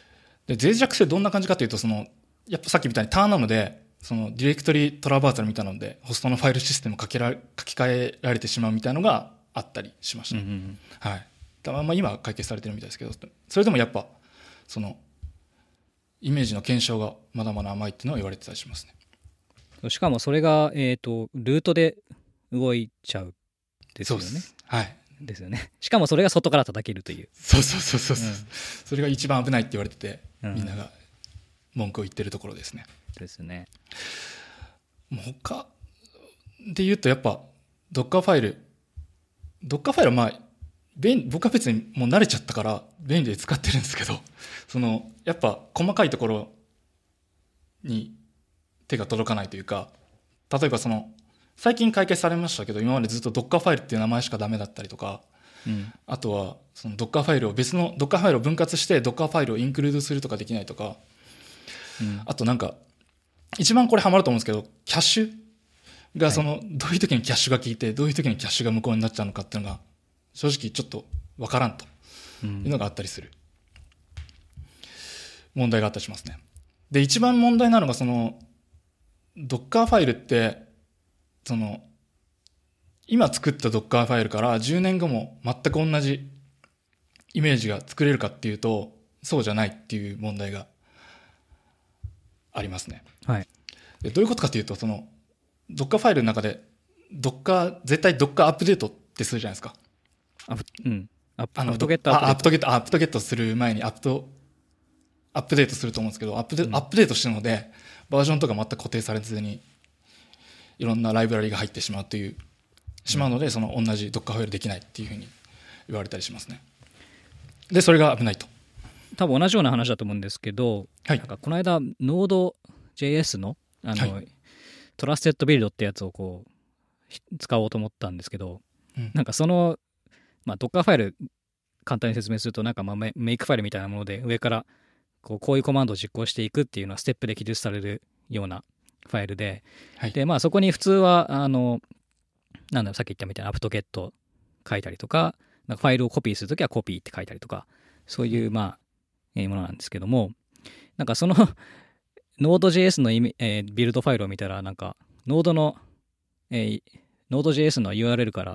で脆弱性どんな感じかというと、そのやっぱさっきみたいにターンナムでそのディレクトリトラバーサルみたいなのでホストのファイルシステム書きら書き換えられてしまうみたいなのがあったりしました、 うんうん、 はい。だまあ今は解決されてるみたいですけど、それでもやっぱそのイメージの検証がまだまだ甘いっていうのは言われてたりしますね。 しかもそれが、えーと、ルートで動いちゃうですよね。 そうです。はい。 ですよね。しかもそれが外から叩けるという。 そうそうそうそう、うん、それが一番危ないって言われてて、 うん、 みんなが文句を言ってるところですね。 ですね。 もう他で言うとやっぱ Docker ファイル Docker ファイルはまあ僕は別にもう慣れちゃったから便利で使ってるんですけど、そのやっぱ細かいところに手が届かないというか、例えばその最近解決されましたけど、今までずっと Docker ファイルっていう名前しかダメだったりとか、うん、あとはその Docker ファイルを別の Docker ファイルを分割して Docker ファイルをインクルードするとかできないとか、うん、あとなんか一番これハマると思うんですけど、キャッシュがそのどういう時にキャッシュが効いてどういう時にキャッシュが無効になっちゃうのかっていうのが正直ちょっと分からんというのがあったりする、うん、問題があったりしますね。で一番問題なのがその Docker ファイルってその今作った Docker ファイルからじゅうねんごも全く同じイメージが作れるかっていうとそうじゃないっていう問題がありますね。 はい。 でどういうことかというと、その Docker ファイルの中で Docker 絶対 Docker アップデートってするじゃないですか。 アップ、うん。アップ、 あのアップトゲットアップトゲットアップトゲットする前にアップトアップデートすると思うんですけど、アップデ、うん、アップデートしてるのでバージョンとか全く固定されずにいろんなライブラリが入ってしまうというしまうので、その同じ Docker ファイルできないっていうふうに言われたりしますね。でそれが危ないと。 多分同じような話だと思うんですけど、 はい、 なんかこの間 Node.js の, あの、はい、トラステッドビルドってやつをこう使おうと思ったんですけど、うん、なんかその、まあ、Docker ファイル簡単に説明するとなんかまあメイクファイルみたいなもので上からこうこういうコマンドを実行していくっていうのはステップで記述されるようなファイルで、はい、でまあそこに普通はあのなんだろうさっき言ったみたいなアプトゲット書いたりとか、なんかファイルをコピーするときはコピーって書いたりとか、そういうまあ、えー、ものなんですけども、なんかそのNode.js のイメ、えー、ビルドファイルを見たらなんか Node の、えー、Node.js の ユーアールエル から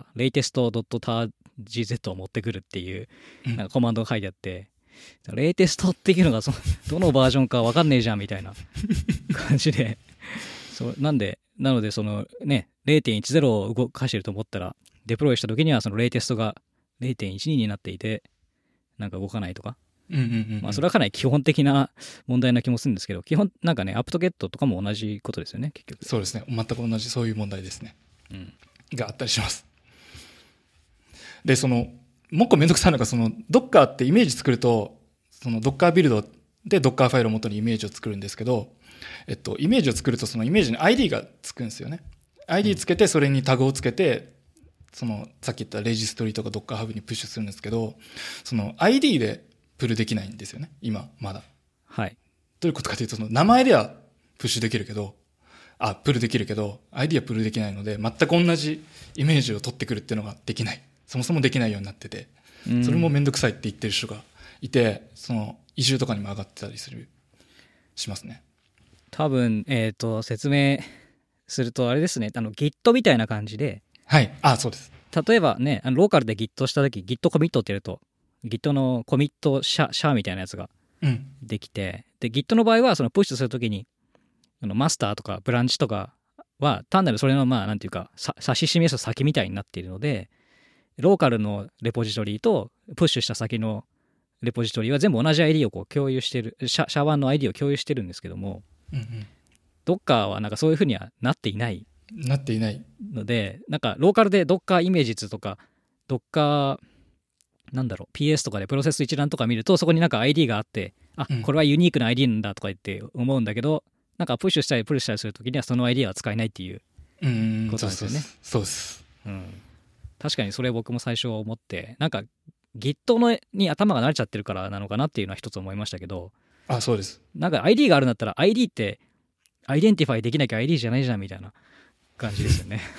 latest.targz を持ってくるっていうなんかコマンドが書いてあって、うん、レイテストっていうのがそのどのバージョンか分かんねえじゃんみたいな感じでそうなんでなのでそのね ゼロてんいちゼロ を動かしてると思ったらデプロイした時にはそのレイテストが ゼロてんいちに になっていてなんか動かないとか、 うんうんうんうん、 まあそれはかなり基本的な問題な気もするんですけど、基本なんかねアップトゲットとかも同じことですよね結局。 そうですね、全く同じそういう問題ですね、うん、があったりします。でそのもう一個めんどくさいのがその Docker ってイメージ作るとその Docker ビルドで Docker ファイルを元にイメージを作るんですけど、えっと、イメージを作るとそのイメージに アイディー がつくんですよね。 アイディー つけてそれにタグをつけてそのさっき言ったレジストリとか Docker ハブにプッシュするんですけど、その アイディー でプルできないんですよね今まだ。 はい。 どういうことかというとその名前ではプッシュできるけどあプルできるけど アイディー はプルできないので全く同じイメージを取ってくるっていうのができない、そもそもできないようになってて、それもめんどくさいって言ってる人がいて、その移住とかにも上がってたりするしますね。 多分えっと説明するとあれですね、あの Git みたいな感じで、 はい、あそうです。 例えばねあのローカルで Git した時 Git コミットってやると Git のコミットシャシャーみたいなやつができて、うん、で Git の場合はそのプッシュするときにあのマスターとかブランチとかは単なるそれのまあなんていうか指し示す先みたいになっているので、ローカルのレポジトリとプッシュした先のレポジトリは全部同じ アイディー をこう共有してる、シャシャワーの アイディー を共有してるんですけども、うんうん、Docker はなんかそういうふうにはなっていないなっていないので、なんかローカルで Docker イメージ図とか Docker なんだろう ピーエス とかでプロセス一覧とか見るとそこになんか アイディー があって、あ、うん、これはユニークな アイディー なんだとか言って思うんだけど、なんかプッシュしたりプルしたりするときにはその アイディー は使えないっていうことなんですよね。 そうです、 うん、確かにそれ僕も最初思って、なんか Git のに頭が慣れちゃってるからなのかなっていうのは一つ思いましたけど、 あそうです。 なんか アイディー があるんだったら アイディー ってアイデンティファイできなきゃ アイディー じゃないじゃんみたいな感じですよね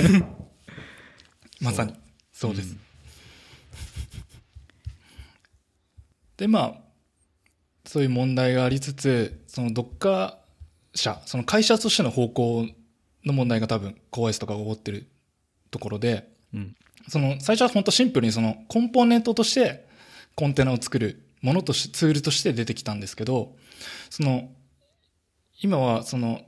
まさにそうです、うん、でまあそういう問題がありつつ、その Docker 社、その会社としての方向の問題が多分 コーエス とかが起こってるところで、 うん、 その最初は本当シンプルにそのコンポーネントとしてコンテナを作るものとしてツールとして出てきたんですけど、その今はその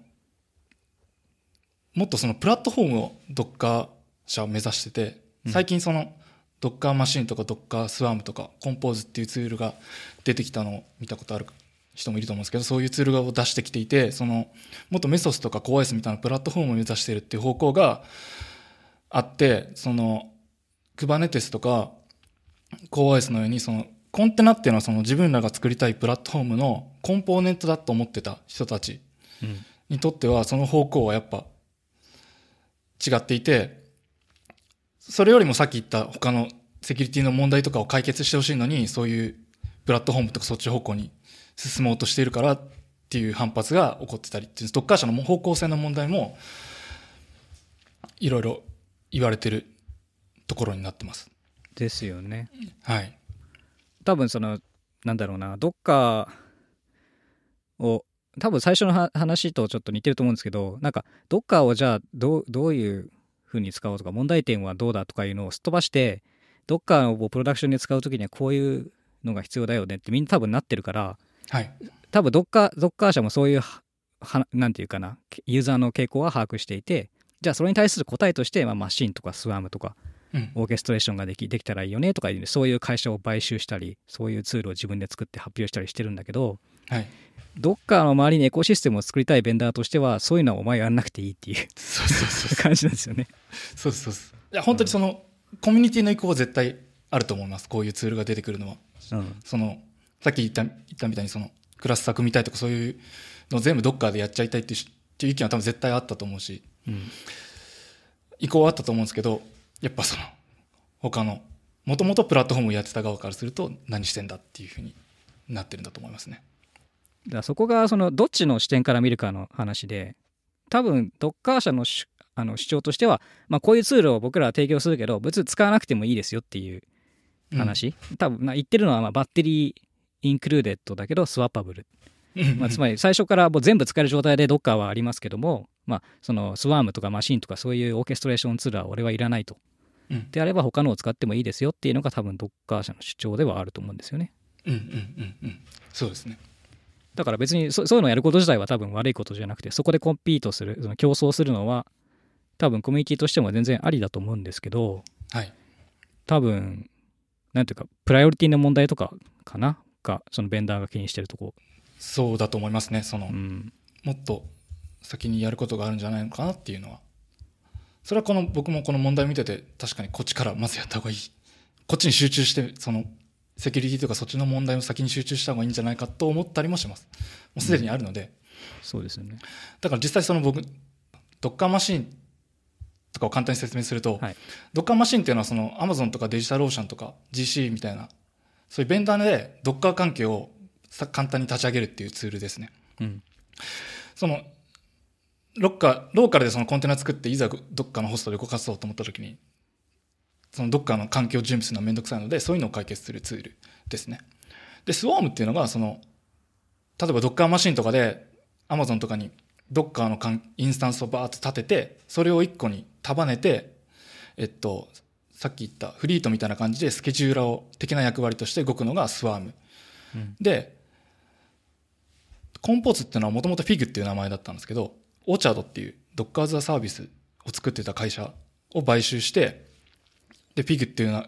もっとそのプラットフォームを Docker 社を目指してて、最近その Docker マシンとか Docker スワームとか Compose っていうツールが出てきたのを見たことある人もいると思うんですけど、そういうツールを出してきていて、そのもっとメソスとか コーエス みたいなプラットフォームを目指しているっていう方向があって、その Kubernetes とか コーエス のようにそのコンテナっていうのはその自分らが作りたいプラットフォームのコンポーネントだと思ってた人たちにとってはその方向はやっぱ違っていて、それよりもさっき言った他のセキュリティの問題とかを解決してほしいのに、そういうプラットフォームとかそっち方向に進もうとしているからっていう反発が起こってたりっていう、Docker社の方向性の問題もいろいろ言われてるところになってます。 ですよね。 はい。 多分そのなんだろうな、Dockerを多分最初の話とちょっと似てると思うんですけど、なんか Dockerをじゃあどう、どういうふうに使おうとか、問題点はどうだとかいうのをすっ飛ばして、Dockerをプロダクションに使うときにはこういうのが必要だよねってみんな多分なってるから、 はい、 多分 Docker、Docker 社もそういうはなんていうかな、ユーザーの傾向は把握していて、じゃあそれに対する答えとして、まあ、マシンとかスワームとか、うん、オーケストレーションができ、できたらいいよねとかいう、そういう会社を買収したり、そういうツールを自分で作って発表したりしてるんだけど、 はい、 Dockerの周りにエコシステムを作りたいベンダーとしては、そういうのはお前やらなくていいっていうそうそうそう感じなんですよね。 そうそうそう。いや本当にその、うん、コミュニティの意向は絶対あると思います。こういうツールが出てくるのは、うん、そのさっき言った、言ったみたいにそのクラスター組みたいとかそういうのを全部 Docker でやっちゃいたいっていう、っていう意見は多分絶対あったと思うし、うん、意向はあったと思うんですけど、やっぱその他のもともとプラットフォームをやってた側からすると何してんだっていうふうになってるんだと思いますね。 だからそこがそのどっちの視点から見るかの話で、多分 Docker 社の主、あの主張としては、まあ、こういうツールを僕らは提供するけど別に使わなくてもいいですよっていう話、うん、多分言ってるのはまあバッテリーインクルーデッドだけどスワッパブル、まあ、つまり最初からもう全部使える状態で Docker はありますけども、まあ、そのスワームとかマシンとかそういうオーケストレーションツールは俺はいらないと、うん、であれば他のを使ってもいいですよっていうのが多分 Docker 社の主張ではあると思うんですよね。 うんうんうんうん、そうですね。 だから別に そ, そういうのをやること自体は多分悪いことじゃなくて、そこでコンピートする、その競争するのは多分コミュニティとしても全然ありだと思うんですけど、 はい、 多分なんていうかプライオリティの問題とかかながそのベンダーが気にしてるところ。 そうだと思いますね。その、うん、もっと先にやることがあるんじゃないのかなっていうのは、それはこの僕もこの問題を見てて確かにこっちからまずやった方がいい、こっちに集中してそのセキュリティとかそっちの問題を先に集中した方がいいんじゃないかと思ったりもします。もうすでにあるので、うん、 そうですよね。 だから実際その僕 Docker マシンとかを簡単に説明すると、はい、Docker マシンっていうのはその Amazon とかデジタルオーシャンとか ジーシー みたいなそういうベンダーで Docker 環境を簡単に立ち上げるっていうツールですね。うん、そのロッカーローカルでそのコンテナ作っていざ Docker のホストで動かそうと思った時にその Docker の環境を準備するのはめんどくさいので、そういうのを解決するツールですね。で、Swarm っていうのがその例えば Docker マシンとかで Amazon とかに Docker のインスタンスをバーッと立てて、それをいっこに束ねて、えっとさっき言ったフリートみたいな感じでスケジューラーを的な役割として動くのが Swarm、うん、でコンポーズっていうのはもともと Fig っていう名前だったんですけど、オーチャードっていう Docker as a Service を作ってた会社を買収して、で Fig っていうのは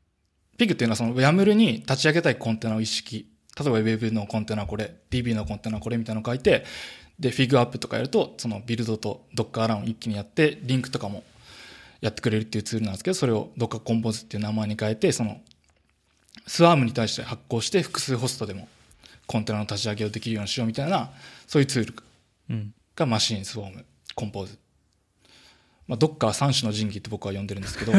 Fig っていうのはその ヤムル に立ち上げたいコンテナを一式、例えば Web のコンテナこれ ディービー のコンテナこれみたいなのを書いて、で Fig アップとかやるとそのビルドと Docker ランを一気にやってリンクとかもやってくれるっていうツールなんですけど、それを Docker Compose っていう名前に変えて、その Swarm に対して発行して複数ホストでもコンテナの立ち上げをできるようにしようみたいな、そういうツールがマシン、スウォーム、コンポーズ。まあ、ドッカー三種の神器って僕は呼んでるんですけど、うん、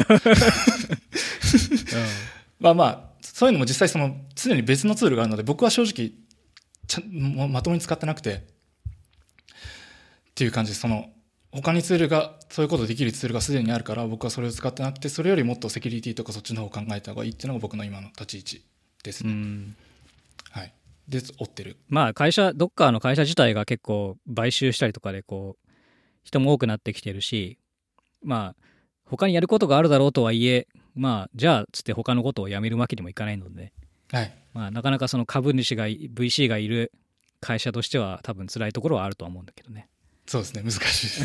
まあまあ、そういうのも実際その常に別のツールがあるので、僕は正直ちゃんまともに使ってなくてっていう感じで、その他にツールがそういうことできるツールがすでにあるから僕はそれを使ってなくて、それよりもっとセキュリティとかそっちの方を考えた方がいいっていうのが僕の今の立ち位置ですね。うん、はい。 で追ってる。 まあ会社、ドッカーの会社自体が結構買収したりとかでこう人も多くなってきてるし、まあ他にやることがあるだろうとはいえ、まあじゃあつって他のことをやめるわけにもいかないので、 はい。 まあなかなかその株主が ブイシー がいる会社としては多分辛いところはあるとは思うんだけどね。 そうですね、難しいです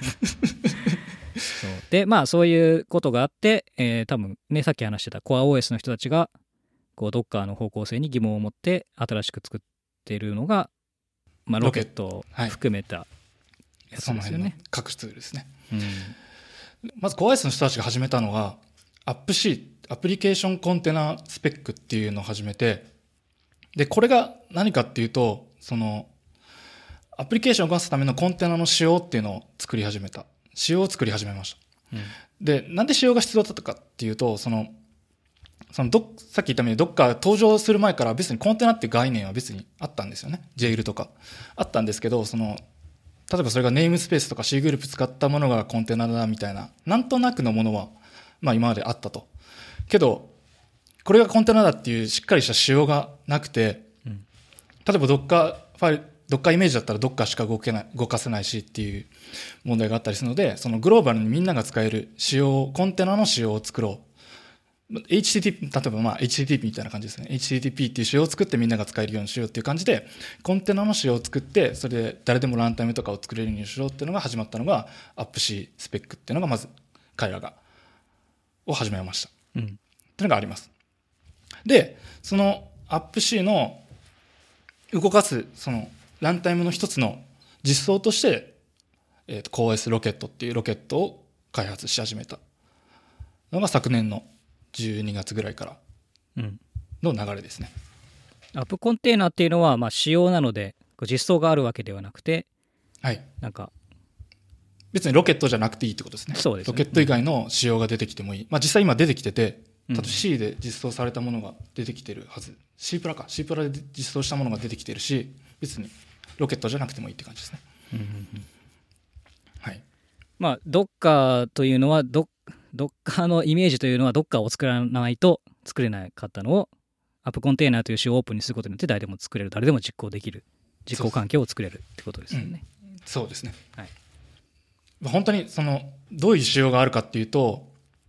そうでまあそういうことがあって、えー、多分ねさっき話してた コアオーエス の人たちがこう Docker の方向性に疑問を持って新しく作っているのが、まあ、ロケットを含めたやつですよね。 その辺の各ツールですね、 うん、 まず コアオーエス の人たちが始めたのが アップシー アプリケーションコンテナスペックっていうのを始めて、でこれが何かっていうと、そのアプリケーションを動かすためのコンテナの仕様っていうのを作り始めた仕様を作り始めました、うん、でなんで仕様が必要だったかっていうと、そのそのどさっき言ったように Docker 登場する前から別にコンテナっていう概念は別にあったんですよね。 ジェイル とかあったんですけど、その例えばそれがネームスペースとか C グループ使ったものがコンテナだみたいななんとなくのものはまあ今まであったと。けどこれがコンテナだっていうしっかりした仕様がなくて、うん、例えば Docker ファイルDocker イメージだったら Docker しか動けない動かせないしっていう問題があったりするので、そのグローバルにみんなが使える仕様コンテナの仕様を作ろう。エイチティーティーピー 例えばまあ エイチティーティーピー みたいな感じですね。エイチティーティーピー っていう仕様を作ってみんなが使えるようにしようっていう感じでコンテナの仕様を作って、それで誰でもランタイムとかを作れるようにしようっていうのが始まったのが アップシー スペックっていうのがまず彼らがを始めました、うん、っていうのがあります。でその アップシー の動かすそのランタイムの一つの実装として、えー、と コーエス ロケットっていうロケットを開発し始めたのが昨年のじゅうにがつぐらいからの流れですね、 うん、アップコンテーナっていうのはまあ仕様なので実装があるわけではなくて、 はい、 なんか別にロケットじゃなくていいってことですね。 そうですね、 ロケット以外の仕様が出てきてもいい、まあ、実際今出てきてて、例えば C で実装されたものが出てきてるはず、 C プラか C プラで実装したものが出てきてるし、別にロケットじゃなくてもいいって感じですね、うんうんうん、はい。 まあ Docker というのはドドッカーのイメージというのは Docker を作らないと作れなかったのをアップコンテーナーという仕様をオープンにすることによって誰でも作れる、誰でも実行できる実行環境を作れるってことですよね。 そう、うん、そうですね、 はい、 本当にそのどういう仕様があるかっていうと、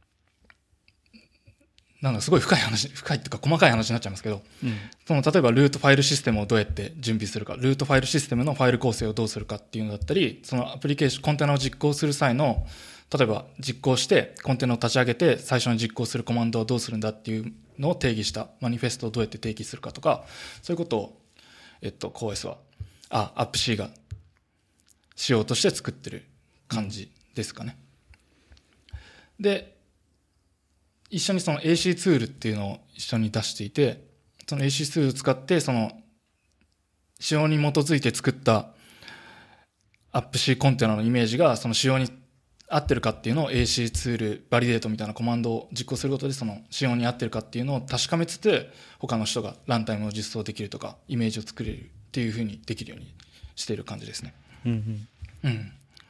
なんかすごい深い話深いっていうか細かい話になっちゃいますけど、うん、その例えばルートファイルシステムをどうやって準備するか、ルートファイルシステムのファイル構成をどうするかっていうのだったり、そのアプリケーションコンテナを実行する際の例えば実行してコンテナを立ち上げて最初に実行するコマンドをどうするんだっていうのを定義したマニフェストをどうやって定義するかとか、そういうことを、えっと、コーエス はあ アップシー が仕様として作ってる感じですかね。で一緒にその エーシー ツールっていうのを一緒に出していて、その エーシー ツールを使ってその仕様に基づいて作ったアップシーコンテナのイメージがその仕様に合ってるかっていうのを エーシー ツールバリデートみたいなコマンドを実行することでその仕様に合ってるかっていうのを確かめつつ、他の人がランタイムを実装できるとかイメージを作れるっていうふうにできるようにしている感じですね、うんうんうん、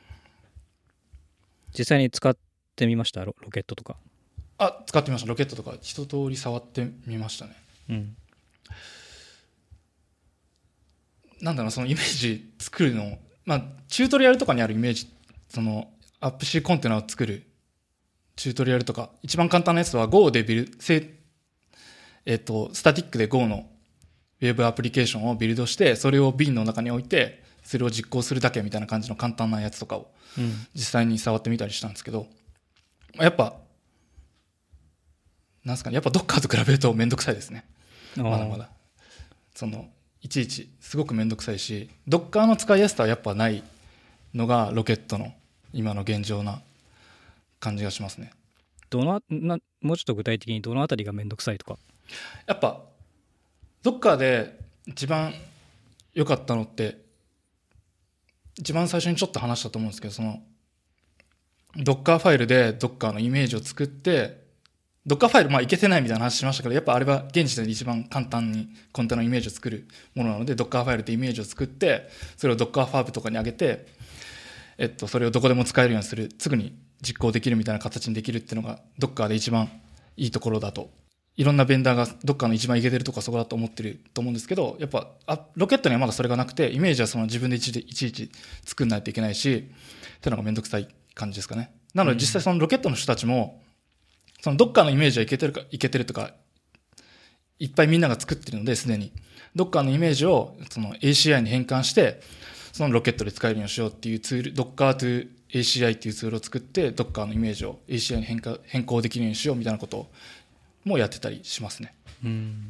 実際に使ってみました？ ロ, ロケットとか。 あ、使ってみました。ロケットとか一通り触ってみましたね、うん、なんだろう、そのイメージ作るの、まあチュートリアルとかにあるイメージ、そのアップシーコンテナを作るチュートリアルとか一番簡単なやつは Go でビル、えっと、スタティックで Go のウェブアプリケーションをビルドしてそれを Bin の中に置いてそれを実行するだけみたいな感じの簡単なやつとかを実際に触ってみたりしたんですけど、やっぱなんすかね、やっぱ Docker と比べるとめんどくさいですね。まだまだそのいちいちすごくめんどくさいし、 Docker の使いやすさはやっぱないのがロケットの今の現状な感じがしますね。 どのなもうちょっと具体的にどのあたりがめんどくさいとか。 やっぱ Docker で一番良かったのって一番最初にちょっと話したと思うんですけど、その Docker ファイルで Docker のイメージを作って、Docker ファイルまあいけてないみたいな話しましたけど、やっぱあれは現時点で一番簡単にコンテナのイメージを作るものなので Docker ファイルでイメージを作ってそれを Docker ファーブとかに上げて、えっと、それをどこでも使えるようにする、すぐに実行できるみたいな形にできるっていうのが Docker で一番いいところだといろんなベンダーがどっかの一番いけてるとかそこだと思ってると思うんですけど、やっぱあロケットにはまだそれがなくて、イメージはその自分でいちいちいち作んないといけないしっていうのがめんどくさい感じですかね。なので実際そのロケットの人たちもそのどっかのイメージはいけてるかいけてるとかいっぱいみんなが作ってるので、すでにどっかのイメージをその エーシーアイ に変換してそのロケットで使えるようにしようっていうツール、 Docker to エーシーアイ っていうツールを作って Docker のイメージを エーシーアイ に変化変更できるようにしようみたいなこともやってたりしますね。 うん、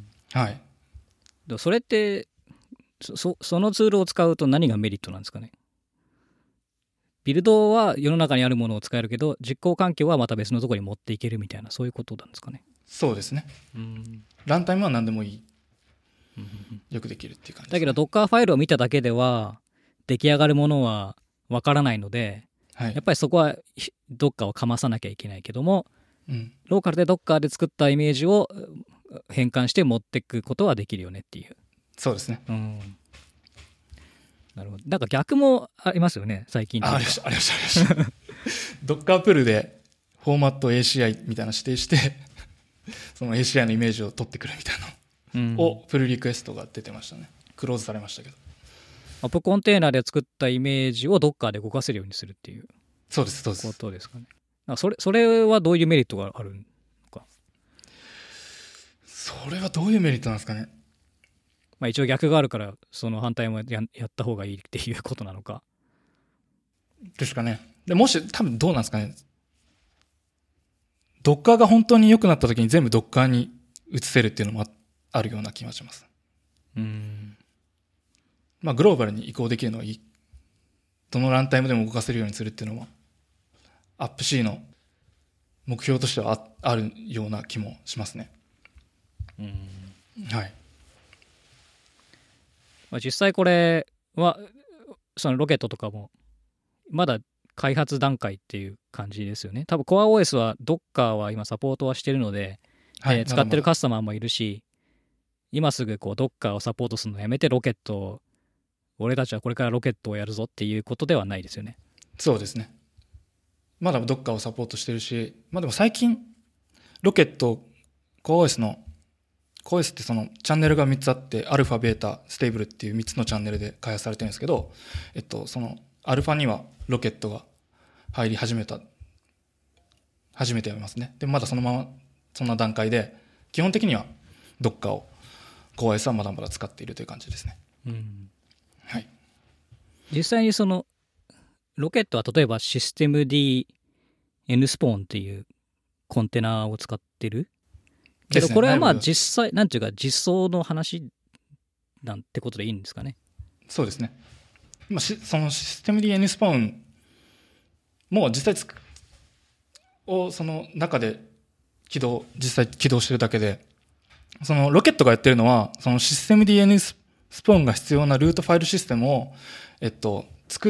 はい。 それってそそのツールを使うと何がメリットなんですかね。ビルドは世の中にあるものを使えるけど実行環境はまた別のところに持っていけるみたいな、そういうことなんですかね。 そうですね。うん、ランタイムは何でもいい、うん、よくできるっていう感じですね。 だけど Docker ファイルを見ただけでは出来上がるものはわからないので、はい、やっぱりそこはどっかをかまさなきゃいけないけども、うん、ローカルで Docker で作ったイメージを変換して持っていくことはできるよねっていう。 そうですね。 うん、なるほど。なんか逆もありますよね最近。 あ、ありましたありましたありました。Docker プルでフォーマット エーシーアイ みたいな指定してその エーシーアイ のイメージを取ってくるみたいなのをプルリクエストが出てましたね。クローズされましたけど。 アップコンテーナーで作ったイメージを Docker で動かせるようにするっていう。 そうですそうです。 ことですかね。それそれはどういうメリットがあるのか。 それはどういうメリットなんですかね。 まあ、一応逆があるからその反対も や, やった方がいいっていうことなのかですかね。でもし多分どうなんですかね。ドッカーが本当に良くなった時に全部ドッカーに移せるっていうのもあるような気がします。うん。まあグローバルに移行できるのはいい。どのランタイムでも動かせるようにするっていうのはアップ C の目標としては あ, あるような気もしますね。うん。はい。 まあ、実際これはそのロケットとかもまだ開発段階っていう感じですよね。多分 CoreOS は Docker は今サポートはしてるので、はい、えー、使ってるカスタマーもいるし、今すぐこう Docker をサポートするのやめてロケットを俺たちはこれからロケットをやるぞっていうことではないですよね。 そうですね。まだ Docker をサポートしてるし、まあでも最近ロケット CoreOS の CoreOS ってそのチャンネルがみっつあってアルファ、ベータ、ステーブルっていうみっつのチャンネルで開発されてるんですけど、えっとそのアルファにはロケットが入り始めた初めてやりますね。でまだそのままそんな段階で基本的には Docker を CoreOS はまだまだ使っているという感じですね。うん、はい。 実際にそのロケットは例えばシステム D N スポーンっていうコンテナを使ってるけど、これはまあ実際なんていうか実装の話なんてことでいいんですかね。 そうですね。まあ、そのシステム D N スポーンも実際つくをその中で起動実際起動してるだけで、そのロケットがやってるのはそのシステム ディーエヌ スポーンが必要なルートファイルシステムをえっと作って、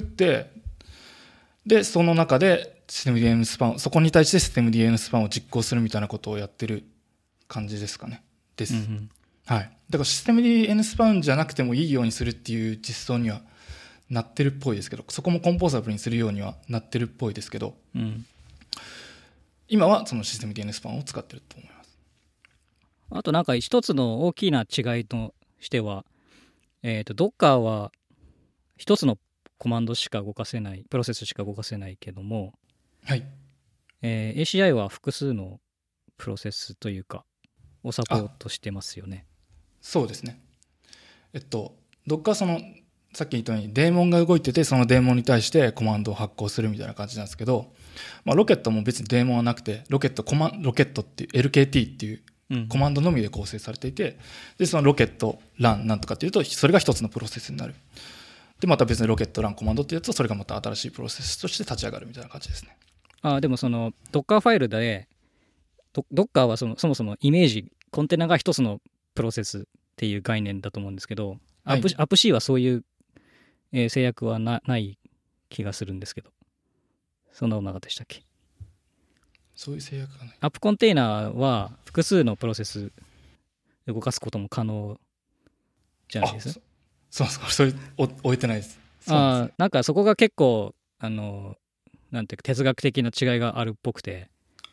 でその中でシステム ディーエヌ スパンそこに対してシステム ディーエヌ スパンを実行するみたいなことをやってる感じですかね。です、うんうん、はい。だからシステム ディーエヌ スパンじゃなくてもいいようにするっていう実装にはなってるっぽいですけど、そこもコンポーザブルにするようにはなってるっぽいですけど、うん、今はそのシステム ディーエヌ スパンを使ってると思います。 あとなんか一つの大きな違いとしては、えーと Docker は一つのコマンドしか動かせないプロセスしか動かせないけども、 はい、 えー、エーシーアイ は複数のプロセスというかをサポートしてますよね。 そうですね。えっと Docker はそのさっき言ったようにデーモンが動いてて、そのデーモンに対してコマンドを発行するみたいな感じなんですけど、まあ、ロケットも別にデーモンはなくて、ロケットコマロケットっていう エルケーティー っていうコマンドのみで構成されていて、でそのロケットランなんとかっていうとそれが一つのプロセスになる。でまた別にロケットランコマンドってやつとそれがまた新しいプロセスとして立ち上がるみたいな感じですね。 あでもその Docker ファイルで Docker はそのそもそもイメージコンテナが一つのプロセスっていう概念だと思うんですけど、はい、アップ C はそういうえー、制約は な, ない気がするんですけど、そんなのなかったでしたっけ。 そういう制約がない。 アップコンテーナーは複数のプロセス動かすことも可能じゃないですか。 そうですか。それ終えてないです。 そうなんです。あなんかそこが結構あのなんていうか哲学的な違いがあるっぽくて、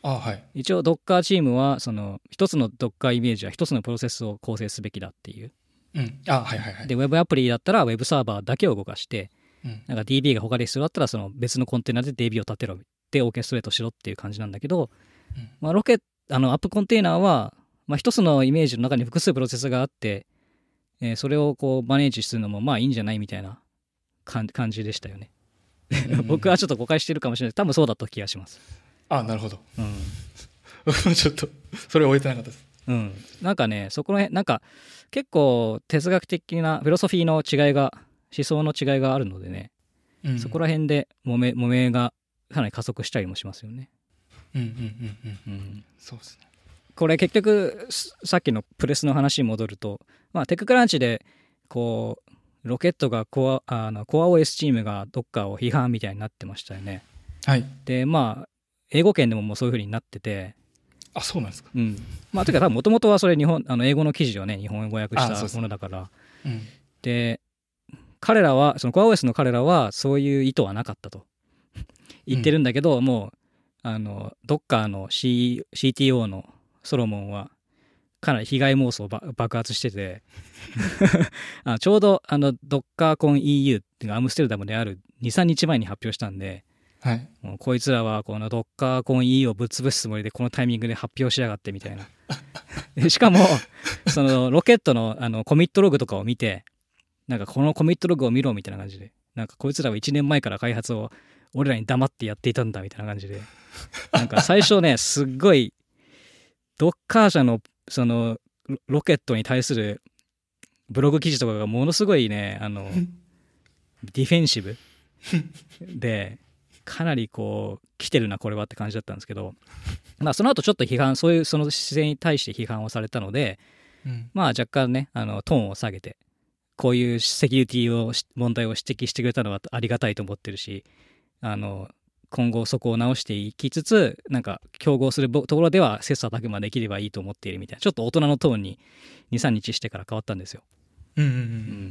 あ、はい。 一応 Docker チームはその一つの Docker イメージは一つのプロセスを構成すべきだっていう。 うん。あ、はいはいはい。 で、Web アプリだったら Web サーバーだけを動かして、 うん、 なんか ディービー が他で必要だったらその別のコンテナで ディービー を立てろでオーケストレートしろっていう感じなんだけど、 うん、 まあ、ロケあのアップコンテナーは、まあ、一つのイメージの中に複数プロセスがあって、えー、それをこうマネージするのもまあいいんじゃないみたいな感じでしたよね。僕はちょっと誤解してるかもしれない。多分そうだった気がします。 あ、なるほど。 うん、 僕もちょっとそれを終えてなかったです。 うん、なんかねそこの辺なんか結構哲学的なフィロソフィーの違いが思想の違いがあるのでね、うん、そこら辺で揉め揉めがかなり加速したりもしますよね。 うんうんうんうん、うん、そうですね。 これ結局さっきのプレスの話に戻ると、まあ、テッククランチでこうロケットがコアあのコア オーエス チームが Docker を批判みたいになってましたよね。 はい。 でまあ英語圏でももうそういう風になってて、 あ、そうなんですか。 うん。まあというか多分もともとはそれ日本あの英語の記事をね日本語訳したものだから。 うん、 で彼らはそのコア オーエス の彼らはそういう意図はなかったと言ってるんだけど、うん、もうあの Docker の、C、シーティーオー のソロモンはかなり被害妄想爆発しててあちょうどあの DockerCon イーユー っていうかアムステルダムである にさんにちまえに発表したんで、 はい、 もうこいつらはこの DockerCon イーユー をぶっ潰すつもりでこのタイミングで発表しやがってみたいなしかもそのロケットのあのコミットログとかを見てなんかこのコミットログを見ろみたいな感じでなんかこいつらはいちねんまえから開発を俺らに黙ってやっていたんだみたいな感じでなんか最初ねすっごいドッカー社のそのロケットに対するブログ記事とかがものすごいねあのディフェンシブでかなりこう来てるなこれはって感じだったんですけど、まあその後ちょっと批判そういうその姿勢に対して批判をされたので、うん、まあ若干ねあのトーンを下げてこういうセキュリティを問題を指摘してくれたのはありがたいと思ってるしあの今後そこを直していきつつなんか競合するところでは切磋琢磨できればいいと思っているみたいなちょっと大人のトーンに にさんにちしてから変わったんですよ、 うんうんうんうん、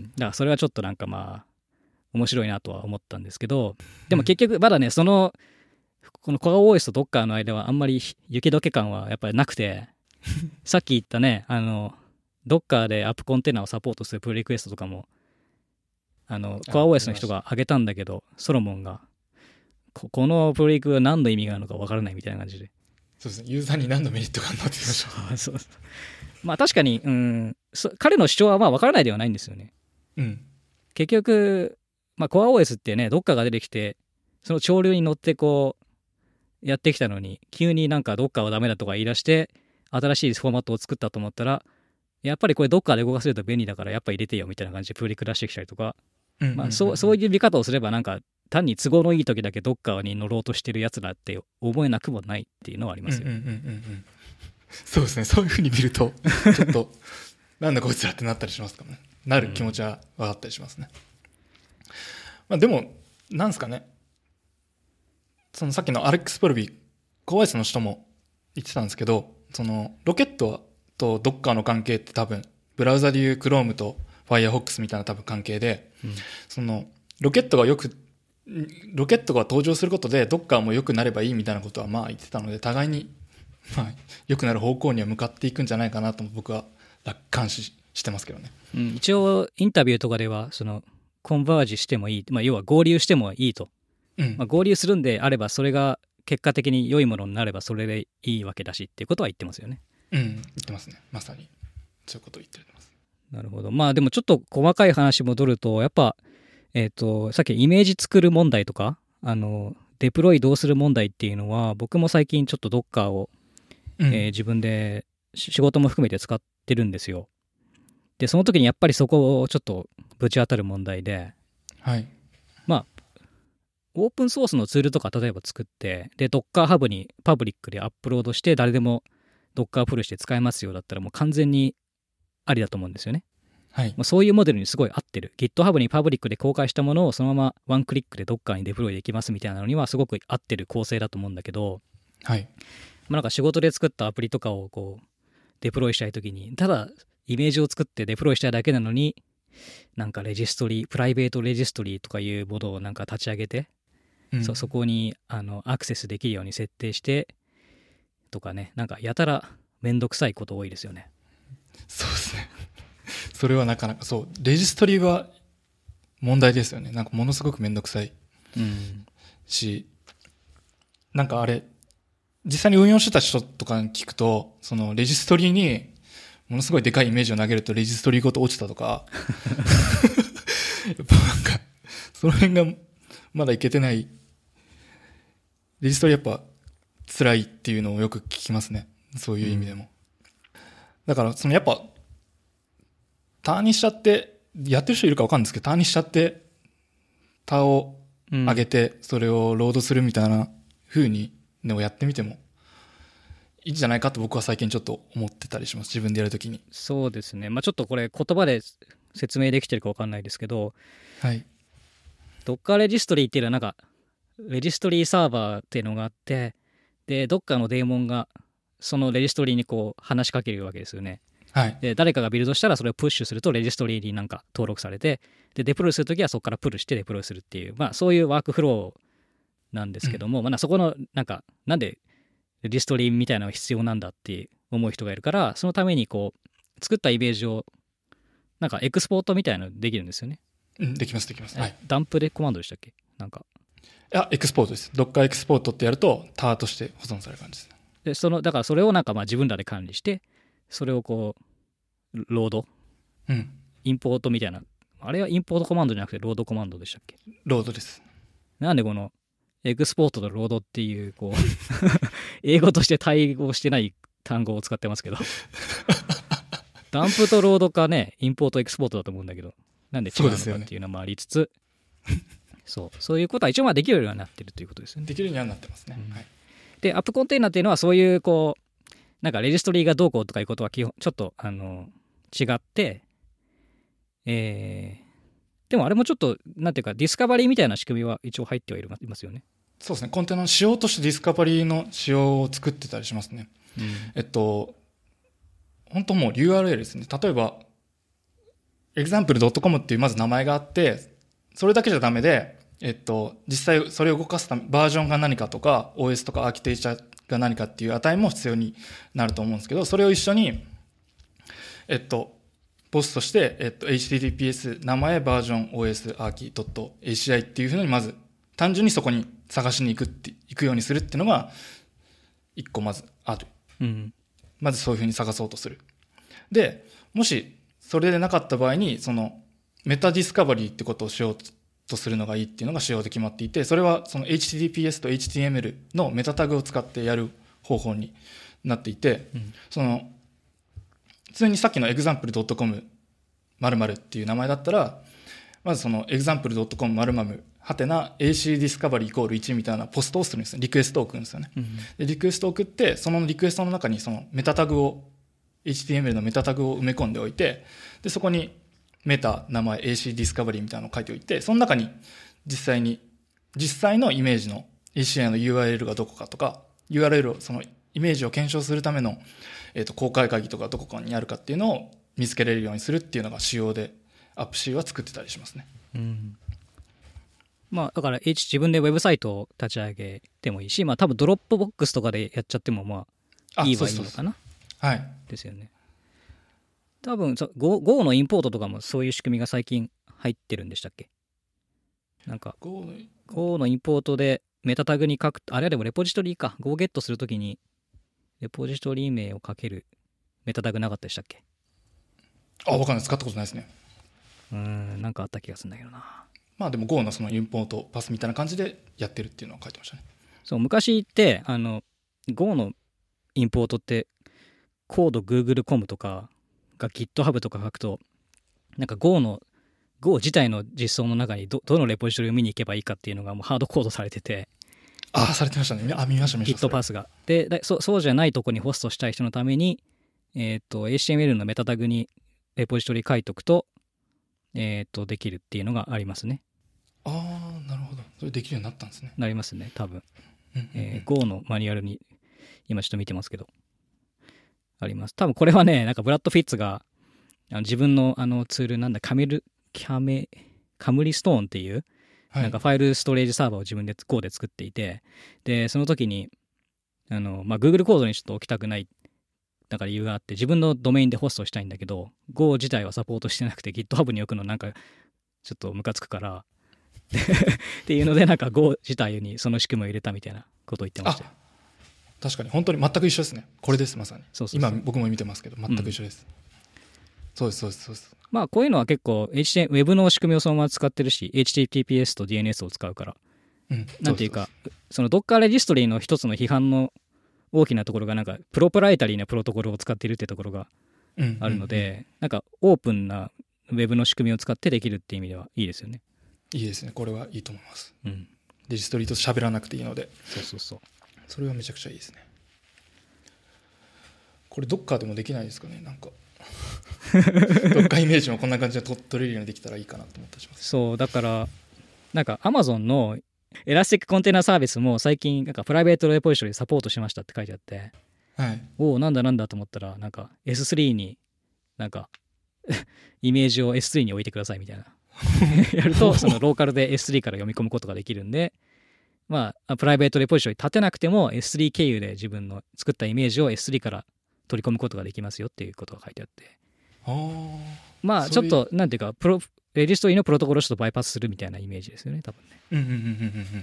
だからそれはちょっとなんかまあ面白いなとは思ったんですけどでも結局まだねそのこのコア オーエス と Docker の間はあんまり雪解け感はやっぱりなくてさっき言ったねあの Docker でアップコンテナをサポートするプルリクエストとかもあのコア オーエス の人が上げたんだけどソロモンがこ, このプルリクは何の意味があるのか分からないみたいな感じでそうですねユーザーに何のメリットがあるのって言いましたそうそうそうまあ確かにうん彼の主張はまあ分からないではないんですよね、 うん、 結局、まあ、コア オーエス ってねどっかが出てきてその潮流に乗ってこうやってきたのに急になんかどっかはダメだとか言い出して新しいフォーマットを作ったと思ったらやっぱりこれどっかで動かせると便利だからやっぱ入れてよみたいな感じでプルリク出してきたりとか、うんうんうんうんまあ、そう、そういう見方をすればなんか単に都合のいい時だけどっかに乗ろうとしてるやつらって思えなくもないっていうのはありますよ、うんうんうんうん、 そうですねそういう風に見るとちょっとなんだこいつらってなったりしますかねなる気持ちは分かったりしますね、うんまあ、でもなんですかねそのさっきのアレックス・ポルビーコア オーエス の人も言ってたんですけどそのロケットと Docker の関係って多分ブラウザでいう Chrome と Firefox みたいな多分関係で、うん、そのロケットがよくロケットが登場することで Docker も良くなればいいみたいなことはまあ言ってたので互いにまあ良くなる方向には向かっていくんじゃないかなと僕は楽観視してますけどね、 うん、一応インタビューとかではそのコンバージしてもいい、まあ、要は合流してもいいと、うんまあ、合流するんであればそれが結果的に良いものになればそれでいいわけだしっていうことは言ってますよね。 うん言ってますねまさにそういうことを言ってます。 なるほどまあでもちょっと細かい話戻るとやっぱえっとさっきイメージ作る問題とかあのデプロイどうする問題っていうのは僕も最近ちょっと Docker を、うんえー、自分で仕事も含めて使ってるんですよ。でその時にやっぱりそこをちょっとぶち当たる問題で、 はい、 まあオープンソースのツールとか例えば作ってで Docker ハブにパブリックでアップロードして誰でも Docker プルして使えますよだったらもう完全にありだと思うんですよね。 はい、 まあ、そういうモデルにすごい合ってる GitHub にパブリックで公開したものをそのままワンクリックで Docker にデプロイできますみたいなのにはすごく合ってる構成だと思うんだけど、 はいまあ、なんか仕事で作ったアプリとかをこうデプロイしたいときにただイメージを作ってデプロイしたいだけなのになんかレジストリプライベートレジストリとかいうものをなんか立ち上げて、うん、そ, そこにあのアクセスできるように設定してとかね、なんかやたらめんどくさいこと多いですよね。 そうですね。それはなかなか、そう、レジストリは問題ですよね。なんかものすごくめんどくさいし、うん、なんかあれ、実際に運用してた人とかに聞くと、そのレジストリにものすごいでかいイメージを投げるとレジストリごと落ちたとか、やっぱなんか、その辺がまだいけてない。レジストリやっぱ辛いっていうのをよく聞きますね。そういう意味でも。うん、だから、そのやっぱ、ターンにしちゃって、やってる人いるか分かんないですけど、ターンにしちゃって、ターを上げて、それをロードするみたいな風に、でもやってみてもいいんじゃないかと僕は最近ちょっと思ってたりします。自分でやるときに。 そうですね。まあちょっとこれ言葉で説明できてるか分かんないですけど、 はい。 ドッカーレジストリーっていうのはなんか、レジストリーサーバーっていうのがあって、で、どっかのデーモンがそのレジストリーにこう話しかけるわけですよね。 はい、 で誰かがビルドしたらそれをプッシュするとレジストリーになんか登録されて、でデプロイするときはそこからプルしてデプロイするっていう、まあそういうワークフローなんですけども、うん、まあそこのなんかなんでレジストリーみたいなのが必要なんだって思う人がいるから、そのためにこう作ったイメージをなんかエクスポートみたいなのできるんですよね。 うん、できますできます。はい、 ダンプでコマンドでしたっけ？なんかいやエクスポートです。ドッカーエクスポートってやるとターとして保存される感じです。 でそのだからそれをなんかまあ自分らで管理して、それをこうロード、 うん、 インポートみたいな、あれはインポートコマンドじゃなくてロードコマンドでしたっけ？ ロードです。 なんでこのエクスポートとロードっていうこう英語として対応してない単語を使ってますけどダンプとロードかね、インポートエクスポートだと思うんだけど、なんで違うのかっていうのもありつつ、そう、そういうことは一応まあできるようになってるということですね。 できるようにはなってますね。 うん、 はい、 でアップコンテナっていうのはそういうこうなんかレジストリーがどうこうとかいうことは基本ちょっとあの違って、えー、でもあれもちょっとなんていうかディスカバリーみたいな仕組みは一応入ってはいますよね。 そうですね。コンテナの仕様としてディスカバリーの仕様を作ってたりしますね。うん、えっと本当もう ユーアールエル ですね。例えば エグザンプルドットコム っていうまず名前があって、それだけじゃダメで、えっと実際それを動かすためバージョンが何かとか オーエス とかアーキテクチャが何かっていう値も必要になると思うんですけど、それを一緒にえっとポストして、えっと、エイチティーティーピーエス 名前バージョン オーエス アーキ .aci っていうふうにまず単純にそこに探しに行くって行くようにするっていうのが一個まずある、うん、まずそういうふうに探そうとする。でもしそれでなかった場合にそのメタディスカバリーってことをしようとするのがいいっていうのが仕様で決まっていて、それはその エイチティーティーピーエス と エイチティーエムエル のメタタグを使ってやる方法になっていて、うん、その普通にさっきの エグザンプルドットコム 〇〇っていう名前だったら、まずその エグザンプルドットコム 〇〇はてな エーシー ディスカバリーイコールいちみたいなポストをするんですよ。リクエストを送るんですよね、うん、でリクエストを送って、そのリクエストの中にそのメタタグを エイチティーエムエル のメタタグを埋め込んでおいて、でそこにメタ名前 エーシー ディスカバリーみたいなのを書いておいて、その中に実際に実際のイメージの エーシーアイ の ユーアールエル がどこかとか、 ユーアールエル をそのイメージを検証するための、えー、と公開鍵とかどこかにあるかっていうのを見つけられるようにするっていうのが仕様でアップシーは作ってたりしますね。うん、 まあだから H 自分でウェブサイトを立ち上げてもいいし、まあ多分ドロップボックスとかでやっちゃってもまあいいはいいのかな。 はい。 ですよね。多分 Go, Go のインポートとかもそういう仕組みが最近入ってるんでしたっけ？なんか Go の, Go のインポートでメタタグに書く、あれはでもレポジトリか Go ゲットするときにレポジトリ名をかけるメタタグなかったでしたっけ？ あ、分かんない。使ったことないですね。 うーん、なんかあった気がするんだけどな。 まあでも Go のそのインポートパスみたいな感じでやってるっていうのは書いてましたね。 そう、昔ってあの Go のインポートってコード グーグルドットコム とかが GitHub とか書くと、なんか Go の Go 自体の実装の中に ど, どのレポジトリを見に行けばいいかっていうのがもうハードコードされてて、 ああ、されてましたね。あ、見ました見ました。 Git パスがでだ そ, そうじゃないとこにホストしたい人のために、えー、と エイチティーエムエル のメタタグにレポジトリ書いとくと、えー、とできるっていうのがありますね。 ああ、なるほど。それできるようになったんですね。 なりますね、多分、 うんうんうんえー、Go のマニュアルに今ちょっと見てますけどあります。多分これはね、なんかブラッド・フィッツがあの自分のあのツールなんだカメルキャメカムリストーンっていう、はい、なんかファイルストレージサーバーを自分で Go で作っていて、でその時にあの、まあ、Google コードにちょっと置きたくないだから理由があって、自分のドメインでホストしたいんだけど Go 自体はサポートしてなくて GitHub に置くのなんかちょっとムカつくからっていうのでなんか Go 自体にその仕組みを入れたみたいなことを言ってましたよ。 あ、確かに本当に全く一緒ですね。これです、まさに。 そうそうそう、 今僕も見てますけど全く一緒です、うん、そうですそうですそうです。 まあこういうのは結構 エイチティーエム Web の仕組みをそのまま使ってるし エイチティーティーピーエス と ディーエヌエス を使うから、 うん、 なんていうかその Docker レジストリの一つの批判の大きなところがなんかプロプライタリーなプロトコルを使っているってところがあるので、うんうんうん、なんかオープンな Web の仕組みを使ってできるっていう意味ではいいですよね。 いいですね。これはいいと思います、 うん、 レジストリと喋らなくていいので。 そうそうそう、 それはめちゃくちゃいいですね。これ Docker でもできないですかね。なんかDocker イメージもこんな感じで取れるようにできたらいいかなと思ったりします。 そうだからなんか Amazon のエラスティックコンテナサービスも最近なんかプライベートレポジトリサポートしましたって書いてあって、 はい、 おおなんだなんだと思ったらなんか エススリー になんかイメージを エススリー に置いてくださいみたいなやるとそのローカルで エススリー から読み込むことができるんで、まあプライベートレポジトリ立てなくても エススリー 経由で自分の作ったイメージを エススリー から取り込むことができますよっていうことが書いてあって、 あまあちょっとなんていうかプロレジストリのプロトコルをちょっとバイパスするみたいなイメージですよね多分ね。 うんうんうんうんうん、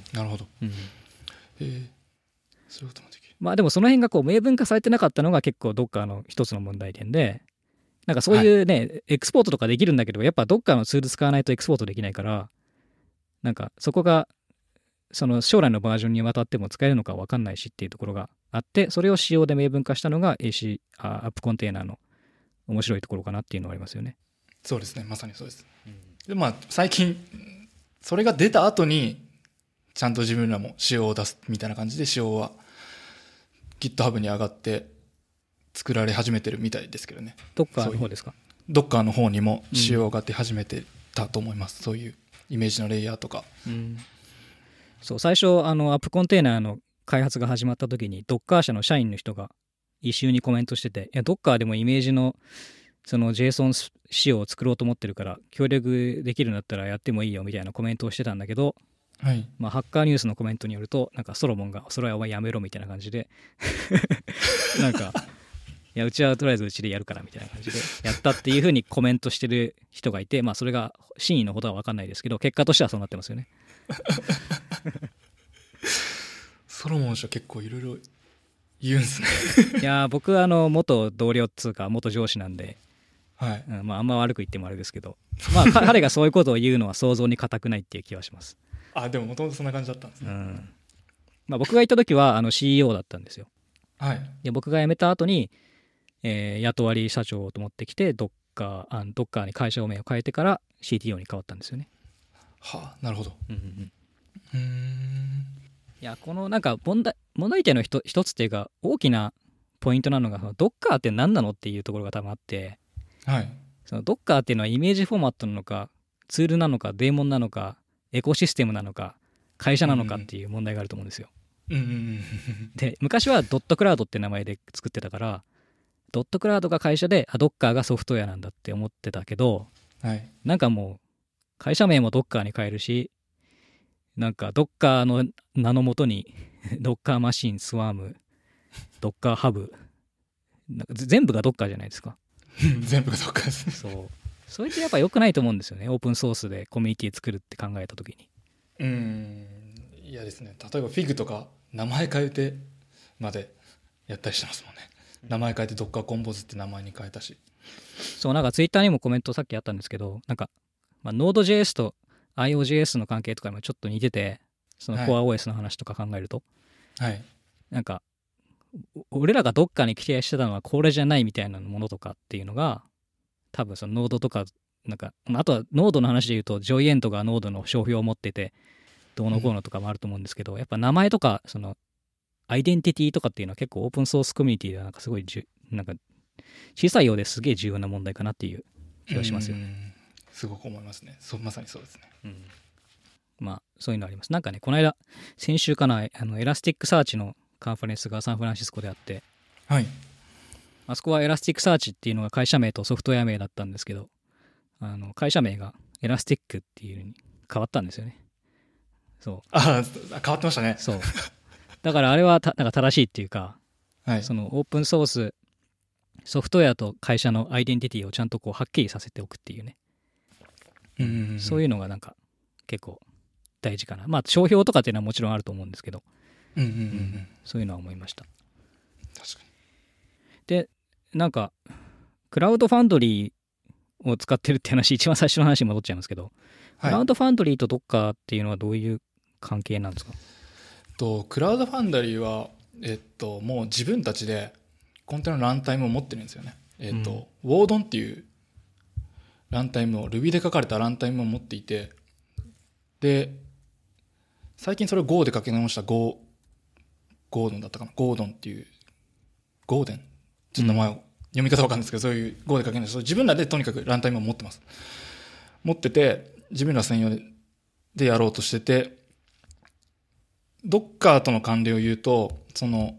なるほど、うん、へえ、そういうこともできる。 まあでもその辺がこう明文化されてなかったのが結構 Docker の一つの問題点で、なんかそういうね、はい、エクスポートとかできるんだけどやっぱ Docker のツール使わないとエクスポートできないから、なんかそこがその将来のバージョンにわたっても使えるのか分かんないしっていうところがあって、それを仕様で明文化したのが エーシー アップコンテーナーの面白いところかなっていうのはありますよね。 そうですね、まさにそうです、うん、でまあ最近それが出た後にちゃんと自分らも仕様を出すみたいな感じで仕様は GitHub に上がって作られ始めてるみたいですけどね。 Docker の方ですか。 Docker の方にも仕様が出始めてたと思います、うん、そういうイメージのレイヤーとか、 うん、そう最初あのアップコンテーナーの開発が始まった時に Docker 社の社員の人がイシューにコメントしてて、いや Docker でもイメージのその JSON 仕様を作ろうと思ってるから協力できるんだったらやってもいいよみたいなコメントをしてたんだけど、 はいまあ、ハッカーニュースのコメントによるとなんかソロモンがそれはお前やめろみたいな感じでなんかいやうちはとりあえずうちでやるからみたいな感じでやったっていう風にコメントしてる人がいて、まあそれが真意のほどは分かんないですけど結果としてはそうなってますよねソロモン氏は結構いろいろ言うんですねいや僕はあの元同僚っつうか元上司なんで、 はいうん、まああんま悪く言ってもあれですけど、まあ彼がそういうことを言うのは想像に難くないっていう気はします。 あでももともとそんな感じだったんですね、 うんまあ、僕がいた時はあの シーイーオー だったんですよ。 はいで僕が辞めた後に、えー、雇わり社長を持ってきて Docker、あ Docker に会社名を変えてから シーティーオー に変わったんですよね。 はあなるほど。 うんうんうんうーんいやこのなんか問題問題点の一つっていうか大きなポイントなのが Docker って何なのっていうところが多分あって、 はい、 その Docker っていうのはイメージフォーマットなのかツールなのかデーモンなのかエコシステムなのか会社なのかっていう問題があると思うんですよ。 うんうんうん、 で昔はドットクラウドって名前で作ってたからドットクラウドが会社であ Docker がソフトウェアなんだって思ってたけど、 はい、 なんかもう会社名も Docker に変えるしなんか Docker の名のもとにDocker マシン、スワーム、Docker ハブなんか全部が Docker じゃないですか全部が Docker ですね。 そうそれってやっぱ良くないと思うんですよね。オープンソースでコミュニティ作るって考えた時に。 うーん嫌ですね。例えば Fig とか名前変えてまでやったりしてますもんね。名前変えて Docker コンポーズって名前に変えたし。 そうなんかツイッターにもコメントさっきあったんですけどなんか、まあ、Node.js と アイオージェーエス の関係とかもちょっと似ててその CoreOS の話とか考えると、 はい、 なんか俺らがどっかに期待してたのはこれじゃないみたいなものとかっていうのが多分そのノードとかなんかあとはノードの話で言うとジョイエントがノードの商標を持っててどうのこうのとかもあると思うんですけど、うん、やっぱ名前とかそのアイデンティティとかっていうのは結構オープンソースコミュニティではなんかすごいじゅなんか小さいようですげえ重要な問題かなっていう気がしますよ。 うんすごく思いますね。そうまさにそうですね、 うん、まあそういうのあります。なんかねこの間先週かなあのエラスティックサーチのカンファレンスがサンフランシスコであって、 はい、 あそこはエラスティックサーチっていうのが会社名とソフトウェア名だったんですけどあの会社名がエラスティックっていう風に変わったんですよね。そうあ変わってましたね。 そうだからあれはたなんか正しいっていうか、 はい。 そのオープンソースソフトウェアと会社のアイデンティティをちゃんとこうはっきりさせておくっていうね、 うんうんうん、 そういうのがなんか結構大事かな。まあ商標とかっていうのはもちろんあると思うんですけど、 うんうんうんうん、 そういうのは思いました。 確かに。 でなんかクラウドファンドリーを使ってるって話、一番最初の話に戻っちゃいますけど、 はい、 クラウドファンドリーとドッカーっていうのはどういう関係なんですか？ とクラウドファンダリーは、えっと、もう自分たちでコンテナのランタイムを持ってるんですよね。えっと、うん、ウォードンっていうランタイムを Ruby で書かれたランタイムを持っていて、で最近それを Go で書き直した Go ゴードンだったかな、ゴードンっていうゴーデンちょっと名前を、うん、読み方わかんないですけど、そういう Go で書けないです。自分らでとにかくランタイムを持ってます。持ってて自分ら専用でやろうとしてて、ドッカーとの関連を言うと、その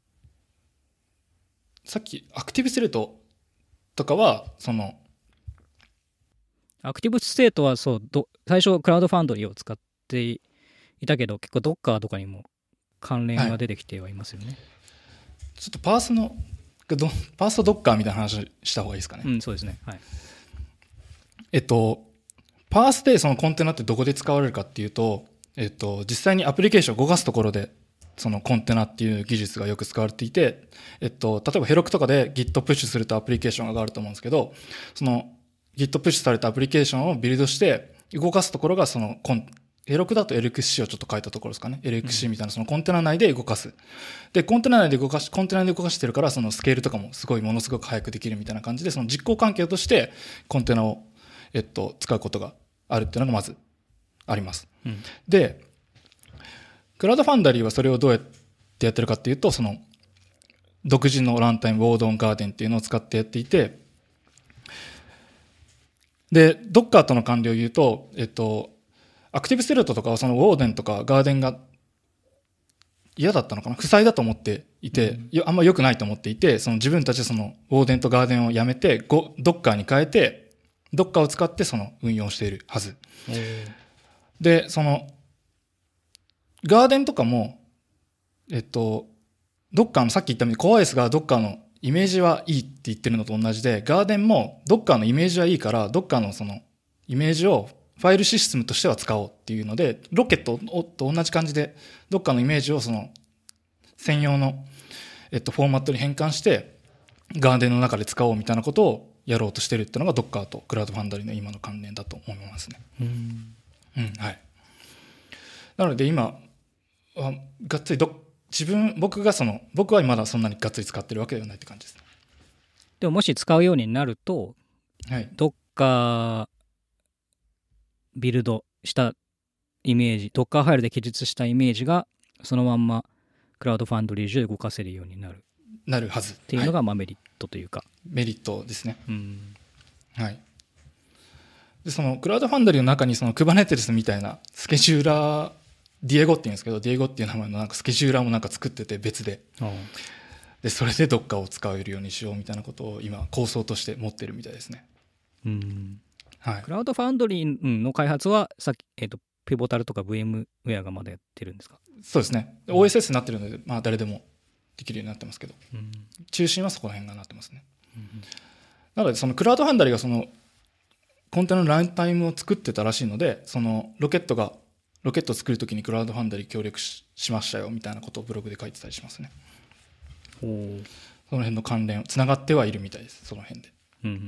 さっきアクティブステートとかはそのアクティブステートはそうど最初クラウドファンドリーを使っていたけど、結構ドッカーとかにも関連が出てきてはいますよね、はい、 ちょっとパースのパースとドッカーみたいな話した方がいいですかね。 うん、そうですね。はい。 えっとパースでそのコンテナってどこで使われるかっていうと、えっと実際にアプリケーションを動かすところでそのコンテナっていう技術がよく使われていて、えっと例えばヘロクとかで Git プッシュするとアプリケーションが上がると思うんですけど、その Git プッシュされたアプリケーションをビルドして動かすところがそのコンヘロクだと エルエックスシー をちょっと変えたところですかね。エルエックスシー みたいなそのコンテナ内で動かす。で、コンテナ内で動かし、コンテナで動かしてるからそのスケールとかもすごいものすごく早くできるみたいな感じで、その実行環境としてコンテナを、えっと、使うことがあるっていうのがまずあります。うん、で、クラウドファンダリーはそれをどうやってやってるかっていうと、その独自のランタイム、ウォードンガーデンっていうのを使ってやっていて、で、ドッカーとの関連を言うと、えっと、アクティブステルトとかはそのウォーデンとかガーデンが嫌だったのかな、負債だと思っていて、うん、あんま良くないと思っていて、その自分たちでそのウォーデンとガーデンをやめてドッカーに変えて、ドッカーを使ってその運用しているはず。で、そのガーデンとかも、えっと、ドッカーのさっき言ったように コアエス がドッカーのイメージはいいって言ってるのと同じで、ガーデンもドッカーのイメージはいいから、ドッカーのそのイメージをファイルシステムとしては使おうっていうので、ロケットと同じ感じで、どっかのイメージをその専用の、えっと、フォーマットに変換して、ガーデンの中で使おうみたいなことをやろうとしてるっていうのが、ドッカーとクラウドファンダリーの今の関連だと思いますね。うん。うん、はい。なので今、がっつりど、自分、僕がその、僕はまだそんなにがっつり使ってるわけではないって感じです。 でももし使うようになると、 はい。 ドッカー、ビルドしたイメージ、ドッカーファイルで記述したイメージがそのまんまクラウドファンドリー上で動かせるようになるなるはずっていうのがまあメリットというか、はい、 メリットですね。 うん、 はい。でそのクラウドファンドリーの中にその Kubernetes みたいなスケジューラー、ディエゴっていうんですけど、ディエゴっていう名前のなんかスケジューラーもなんか作ってて別で、うん、でそれでドッカーを使えるようにしようみたいなことを今構想として持ってるみたいですね。 うん。 はい、 クラウドファンドリーの開発はさっき、えーと、ピボタルとか VMware がまだやってるんですか？ そうですね。オーエスエス になってるので、まあ、誰でもできるようになってますけど、うん、中心はそこら辺がなってますね。うん、なのでそのクラウドファンダリーがそのコンテナのランタイムを作ってたらしいので、そのロケットがロケットを作るときにクラウドファンダリー協力 し, しましたよみたいなことをブログで書いてたりしますね。おその辺の関連つながってはいるみたいです。その辺で。うんうんうん。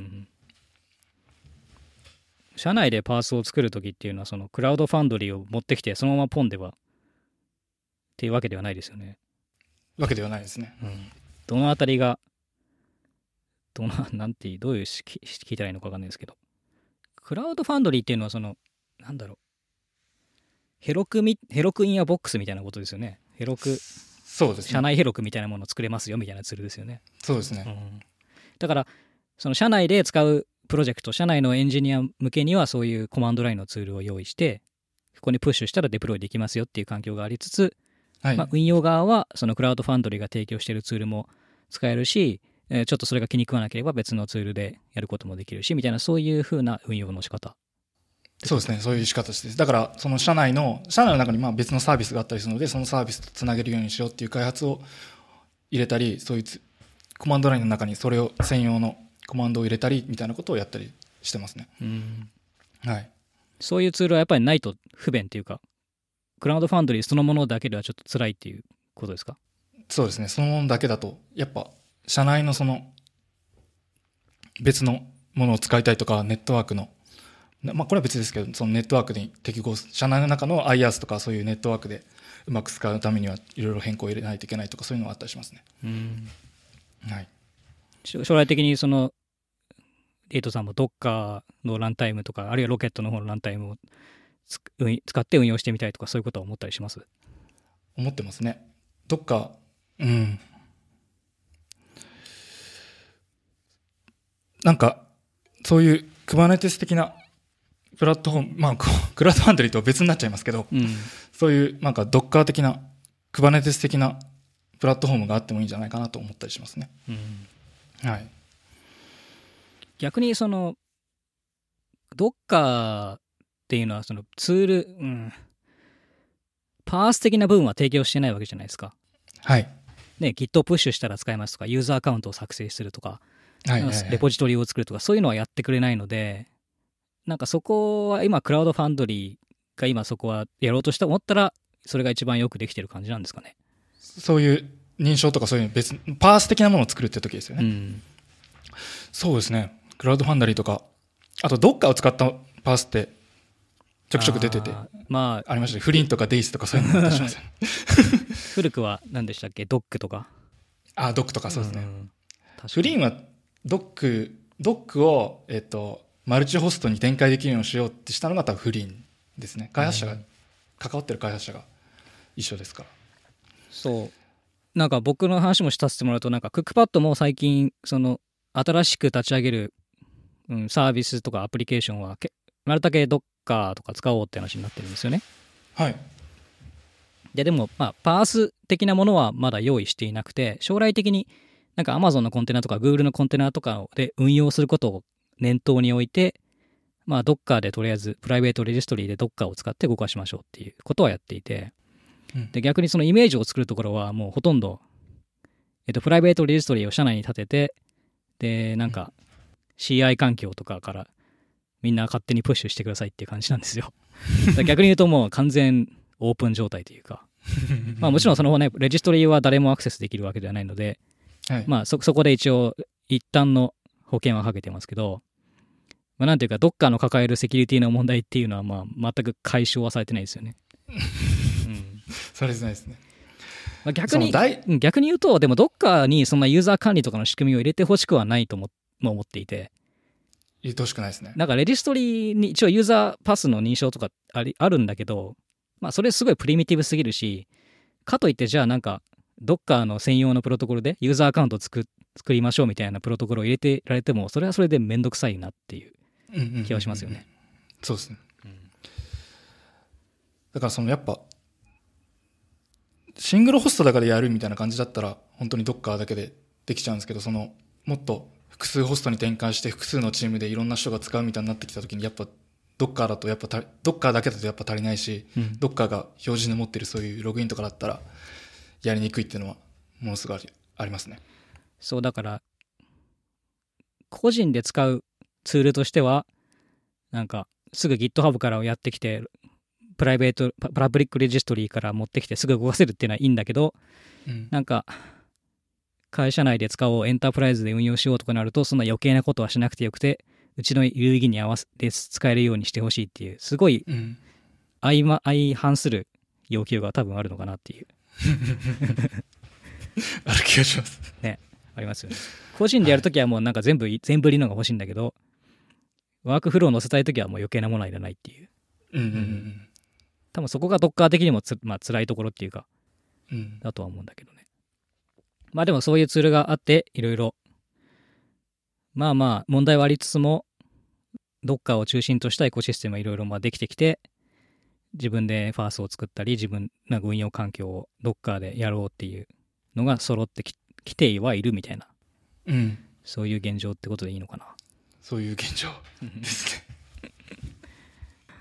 社内でパースを作るときっていうのはそのクラウドファンドリーを持ってきてそのままポンではっていうわけではないですよね。 わけではないですね。 うん、どのあたりがどのなんてどういう聞いたらいいのかわかんないですけど、クラウドファンドリーっていうのはそのなんだろうヘロクみヘロクインアボックスみたいなことですよね。ヘロクそうですね。 社内ヘロクみたいなものを作れますよみたいなツールですよね。 そうですね。 うん、だからその社内で使うプロジェクト、社内のエンジニア向けにはそういうコマンドラインのツールを用意して、ここにプッシュしたらデプロイできますよっていう環境がありつつ、はいまあ、運用側はそのクラウドファンドリーが提供しているツールも使えるし、えー、ちょっとそれが気に食わなければ別のツールでやることもできるしみたいな、そういう風な運用の仕方そうですね、そういう仕方です。だからその社内の社内の中にまあ別のサービスがあったりするので、そのサービスとつなげるようにしようっていう開発を入れたり、そういうコマンドラインの中にそれを専用のコマンドを入れたりみたいなことをやったりしてますね。 うん、 はい。 そういうツールはやっぱりないと不便っていうか、クラウドファンドリーそのものだけではちょっと辛いっていうことですか？ そうですね、そのものだけだとやっぱ社内のその別のものを使いたいとか、ネットワークのまあ、これは別ですけど、そのネットワークに適合す、社内の中の アイアース とかそういうネットワークでうまく使うためにはいろいろ変更を入れないといけないとか、そういうのがあったりしますね。 うん、 はい、 将来的にそのエイトさんも Docker のランタイムとか、あるいはロケットの方のランタイムをつ使って運用してみたいとか、そういうことは思ったりします？ 思ってますね。Docker、うん。なんか、そういう Kubernetes 的なプラットフォーム、まあ、クラウドファンドリーとは別になっちゃいますけど、うん、そういうなんか Docker 的な、Kubernetes 的なプラットフォームがあってもいいんじゃないかなと思ったりしますね。うん、はい。 逆にその Docker っていうのはそのツール、うん、パース的な部分は提供してないわけじゃないですか。 はい。 ね、Git をプッシュしたら使えますとか、ユーザーアカウントを作成するとか、 はいはいはい、 レポジトリを作るとか、そういうのはやってくれないので、なんかそこは今クラウドファンドリーが今そこはやろうとして思ったら、それが一番よくできてる感じなんですかね。 そういう認証とかそういう別パース的なものを作るって時ですよね。うん、そうですね。クラウドファンドリーとか、あと Docker を使ったパースってちょくちょく出てて、あ,、まあ、ありましたね。フリンとかデイスとかそういうのが出しますよね。 古くは何でしたっけ、ドックとか。 あ、ドックとかそうですね。うん、フリンはドック、ドックを、えっと、マルチホストに展開できるようにしようってしたのが多分フリンですね。開発者が、うん、関わってる開発者が一緒ですから。 そう。なんか僕の話もしたせてもらうと、なんかクックパッドも最近、その、新しく立ち上げる、うん、サービスとかアプリケーションは、なるだけ Docker とか使おうって話になってるんですよね。 はい。 で、でも、まあ、パース的なものはまだ用意していなくて、将来的になんか Amazon のコンテナとか Google のコンテナとかで運用することを念頭に置いて、まあ、Docker でとりあえずプライベートレジストリーで Docker を使って動かしましょうっていうことはやっていて、うん、で逆にそのイメージを作るところはもうほとんど、えっと、プライベートレジストリーを社内に立てて、で、なんか シーアイ 環境とかからみんな勝手にプッシュしてくださいっていう感じなんですよ。逆に言うともう完全オープン状態というか、まあもちろんそのね、レジストリーは誰もアクセスできるわけではないので、はい、まあ そ, そこで一応一旦の保険はかけてますけど、まあ、なんていうか、どっかの抱えるセキュリティの問題っていうのは、まあ、全く解消はされてないですよね。うん、 それじゃないですね。 まあ、逆に、逆に言うと、でも、どっかにそんなユーザー管理とかの仕組みを入れてほしくはないとも思っていて。 入れてほしくないですね。 なんか、レジストリーに一応ユーザーパスの認証とかありあるんだけど、まあ、それすごいプリミティブすぎるし、かといって、じゃあなんか、どっかの専用のプロトコルでユーザーアカウントを作作りましょうみたいなプロトコルを入れてられても、それはそれでめんどくさいなっていう気はしますよね。 そうですね。うん、だからそのやっぱシングルホストだからやるみたいな感じだったら本当に Docker だけでできちゃうんですけど、そのもっと複数ホストに展開して複数のチームでいろんな人が使うみたいになってきた時に、やっぱ Docker だとやっぱ Docker だけだとやっぱ足りないし、うん、Docker が標準で持ってるそういうログインとかだったらやりにくいっていうのはものすごいありますね。 そうだから個人で使うツールとしては、なんかすぐ GitHub からやってきて、プライベートパブリックレジストリーから持ってきてすぐ動かせるっていうのはいいんだけど、うん、なんか会社内で使おう、エンタープライズで運用しようとかなると、そんな余計なことはしなくてよくて、うちの流儀に合わせて使えるようにしてほしいっていう、すごい相、ま、相反する要求が多分あるのかなっていうある気がしますね。ありますよね。個人でやるときはもうなんか全部、はい、全部リのが欲しいんだけど、ワークフローを載せたいときはもう余計なものはいらないっていう。 うんうんうん。 多分そこがドッカー的にもつ、まあ辛いところっていうか、うん、だとは思うんだけどね。まあでもそういうツールがあって、いろいろ、まあまあ問題はありつつも、ドッカーを中心としたエコシステムがいろいろまあできてきて、自分でファースを作ったり、自分の運用環境をドッカーでやろうっていうのが揃ってき来てはいるみたいな、うん、そういう現状ってことでいいのかな。 そういう現状ですね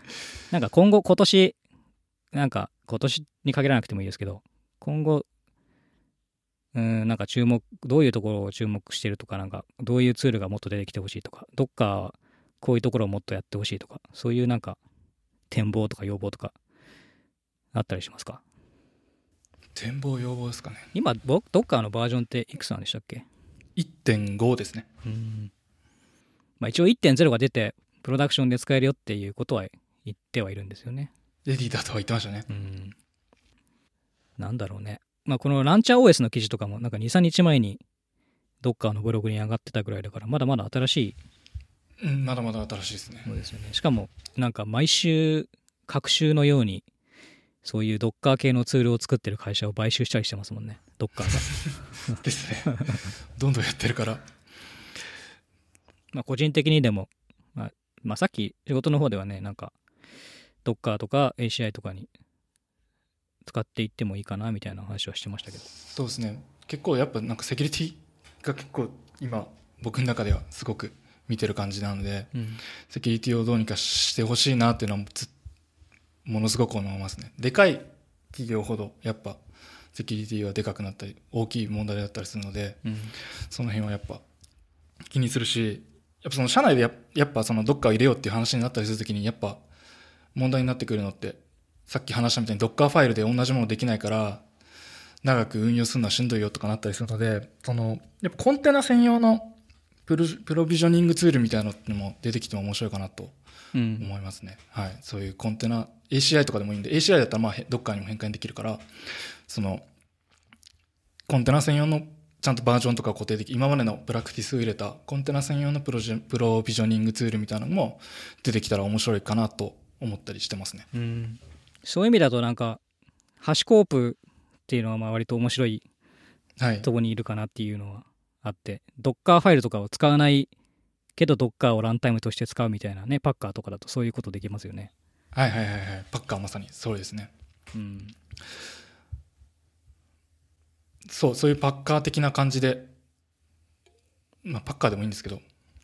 なんか今後今年なんか今年に限らなくてもいいですけど、今後うーんなんか注目どういうところを注目してるとか、なんかどういうツールがもっと出てきてほしいとか、どっかこういうところをもっとやってほしいとか、そういうなんか展望とか要望とかあったりしますか？ 展望要望ですかね。 今ドッカーのバージョンっていくつなんでしたっけ？ いってんご ですね。 うん、まあ、一応 いってんゼロ が出てプロダクションで使えるよっていうことは言ってはいるんですよね。 レディーだとは言ってましたね。 うん、なんだろうね。まあこのランチャー オーエス の記事とかもなんかに、さんにちまえにドッカーのブログに上がってたぐらいだから、まだまだ新しいうん、まだまだ新しいですね。 そうですよね。しかもなんか毎週各週のようにそういうドッカー系のツールを作ってる会社を買収したりしてますもんね、ドッカーが。 ですね。どんどんやってるから。 まあ個人的にでも、まあ、まあさっき仕事の方ではね、なんかドッカーとか エーシーアイ とかに使っていってもいいかなみたいな話はしてましたけど。 そうですね。結構やっぱなんかセキュリティが結構今僕の中ではすごく見てる感じなので、 うん、 セキュリティをどうにかしてほしいなっていうのはずものすごく思いますね。でかい企業ほどやっぱセキュリティはでかくなったり大きい問題だったりするので、うん、その辺はやっぱ気にするし、やっぱその社内で や, やっぱそのどっかを入れようっていう話になったりするときにやっぱ問題になってくるのって、さっき話したみたいにドッカーファイルで同じものできないから長く運用するのはしんどいよとかなったりするので、そのやっぱコンテナ専用のプ ロ, プロビジョニングツールみたいなのも出てきても面白いかなと思いますね、うん、はい。そういうコンテナ エーシーアイ とかでもいいんで、 エーシーアイ だったらまあドッカーにも変換できるから、そのコンテナ専用のちゃんとバージョンとか固定でき、今までのプラクティスを入れたコンテナ専用のプロジプロビジョニングツールみたいなのも出てきたら面白いかなと思ったりしてますね、うん、 そういう意味だとなんかハシコープっていうのはまあ割と面白いとこにいるかなっていうのはあって、はい、ドッカーファイルとかを使わないけどドッカーをランタイムとして使うみたいなね、パッカーとかだとそういうことできますよね。 はいはいはいはい、パッカーまさにそうですね、うん、そうそういうパッカー的な感じで、まあパッカーでもいいんですけど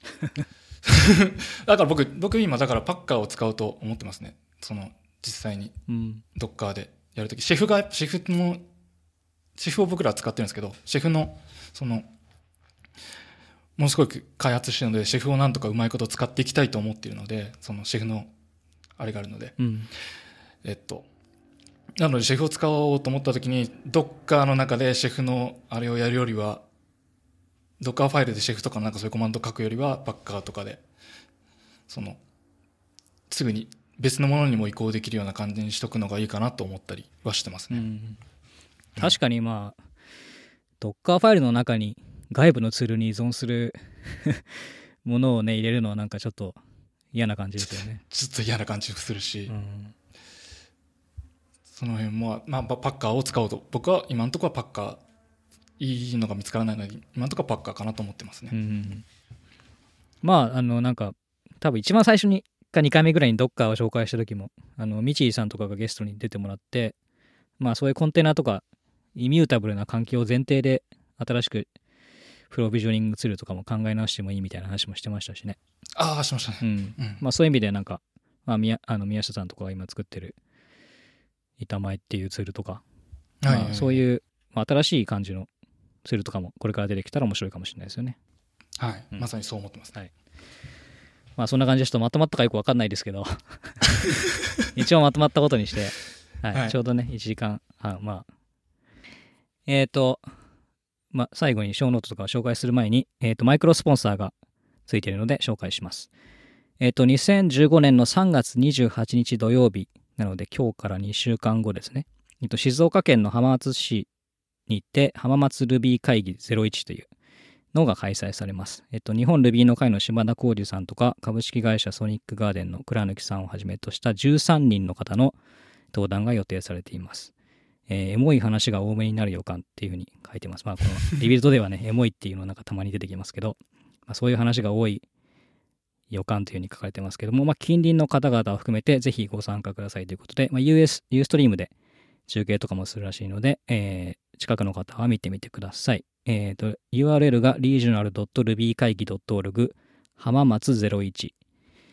だから僕僕今だからパッカーを使うと思ってますね。その実際にドッカーでやるとき、シェフがシェフのシェフを僕らは使ってるんですけど、シェフのそのものすごく開発してるので、シェフをなんとかうまいこと使っていきたいと思っているので、そのシェフのあれがあるので、うん、えっとなのでシェフを使おうと思ったときにドッカーの中でシェフのあれをやるよりは、ドッカーファイルでシェフとかなんかそういうコマンド書くよりはパッカーとかでそのすぐに別のものにも移行できるような感じにしとくのがいいかなと思ったりはしてますね、うん、 確かにまあドッカーファイルの中に外部のツールに依存するものをね入れるのはなんかちょっと嫌な感じですよね。 ちょっと嫌な感じするし、うん、その辺も、まあ、パッカーを使おうと僕は今のところはパッカーいいのが見つからないので今のところはパッカーかなと思ってますね、うん、 まああのなんか多分一番最初にかにかいめぐらいにドッカーを紹介した時もあのミチーさんとかがゲストに出てもらって、まあそういうコンテナとかイミュータブルな環境を前提で新しくプロビジョニングツールとかも考え直してもいいみたいな話もしてましたしね。 ああしましたね、うんうん、まあそういう意味でなんか、まあ、宮, あの宮下さんとかが今作ってる板前っていうツールとか、はいはいはい、まあ、そういう、まあ、新しい感じのツールとかもこれから出てきたら面白いかもしれないですよね。 はい、うん、まさにそう思ってます、ね。はい、 まあそんな感じでちょっとまとまったかよく分かんないですけど一応まとまったことにして、はいはい、ちょうどねいちじかんはん、まあえっ、ー、とまあ最後にショーノートとかを紹介する前に、えー、とマイクロスポンサーがついているので紹介します。えっ、ー、とにせんじゅうごねんのさんがつにじゅうはちにち土曜日なので今日からにしゅうかんごですね。えっと静岡県の浜松市に行って浜松 Ruby 会議ゼロいちというのが開催されます。えっと、日本 Ruby の会の島田浩二さんとか株式会社ソニックガーデンの倉貫さんをはじめとしたじゅうさんにんの方の登壇が予定されています。えー、エモい話が多めになる予感っていうふうに書いてます。まあこのリビルドではねエモいっていうのなんかたまに出てきますけど、まあ、そういう話が多い予感というふうに書かれてますけども、まあ、近隣の方々を含めてぜひご参加くださいということで、まあ、ユーエス、ユーストリームで中継とかもするらしいので、えー、近くの方は見てみてください。えーと、ユーアールエル が リージョナルドットルビー会議ドットオーアールジー 浜松ゼロいち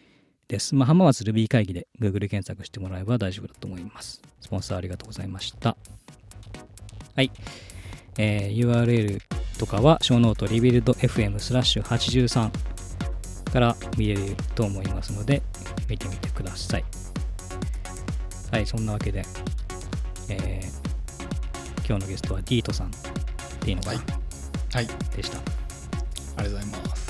です。まあ、浜松 Ruby 会議で Google 検索してもらえば大丈夫だと思います。スポンサーありがとうございました。はい。えー、ユーアールエル とかは、ショーノート、リビルド エフエム スラッシュはちじゅうさんから見れると思いますので、見てみてください。はい、そんなわけで、えー、今日のゲストはディートさんっていうのが、 はい、はい、 でした。 ありがとうございます。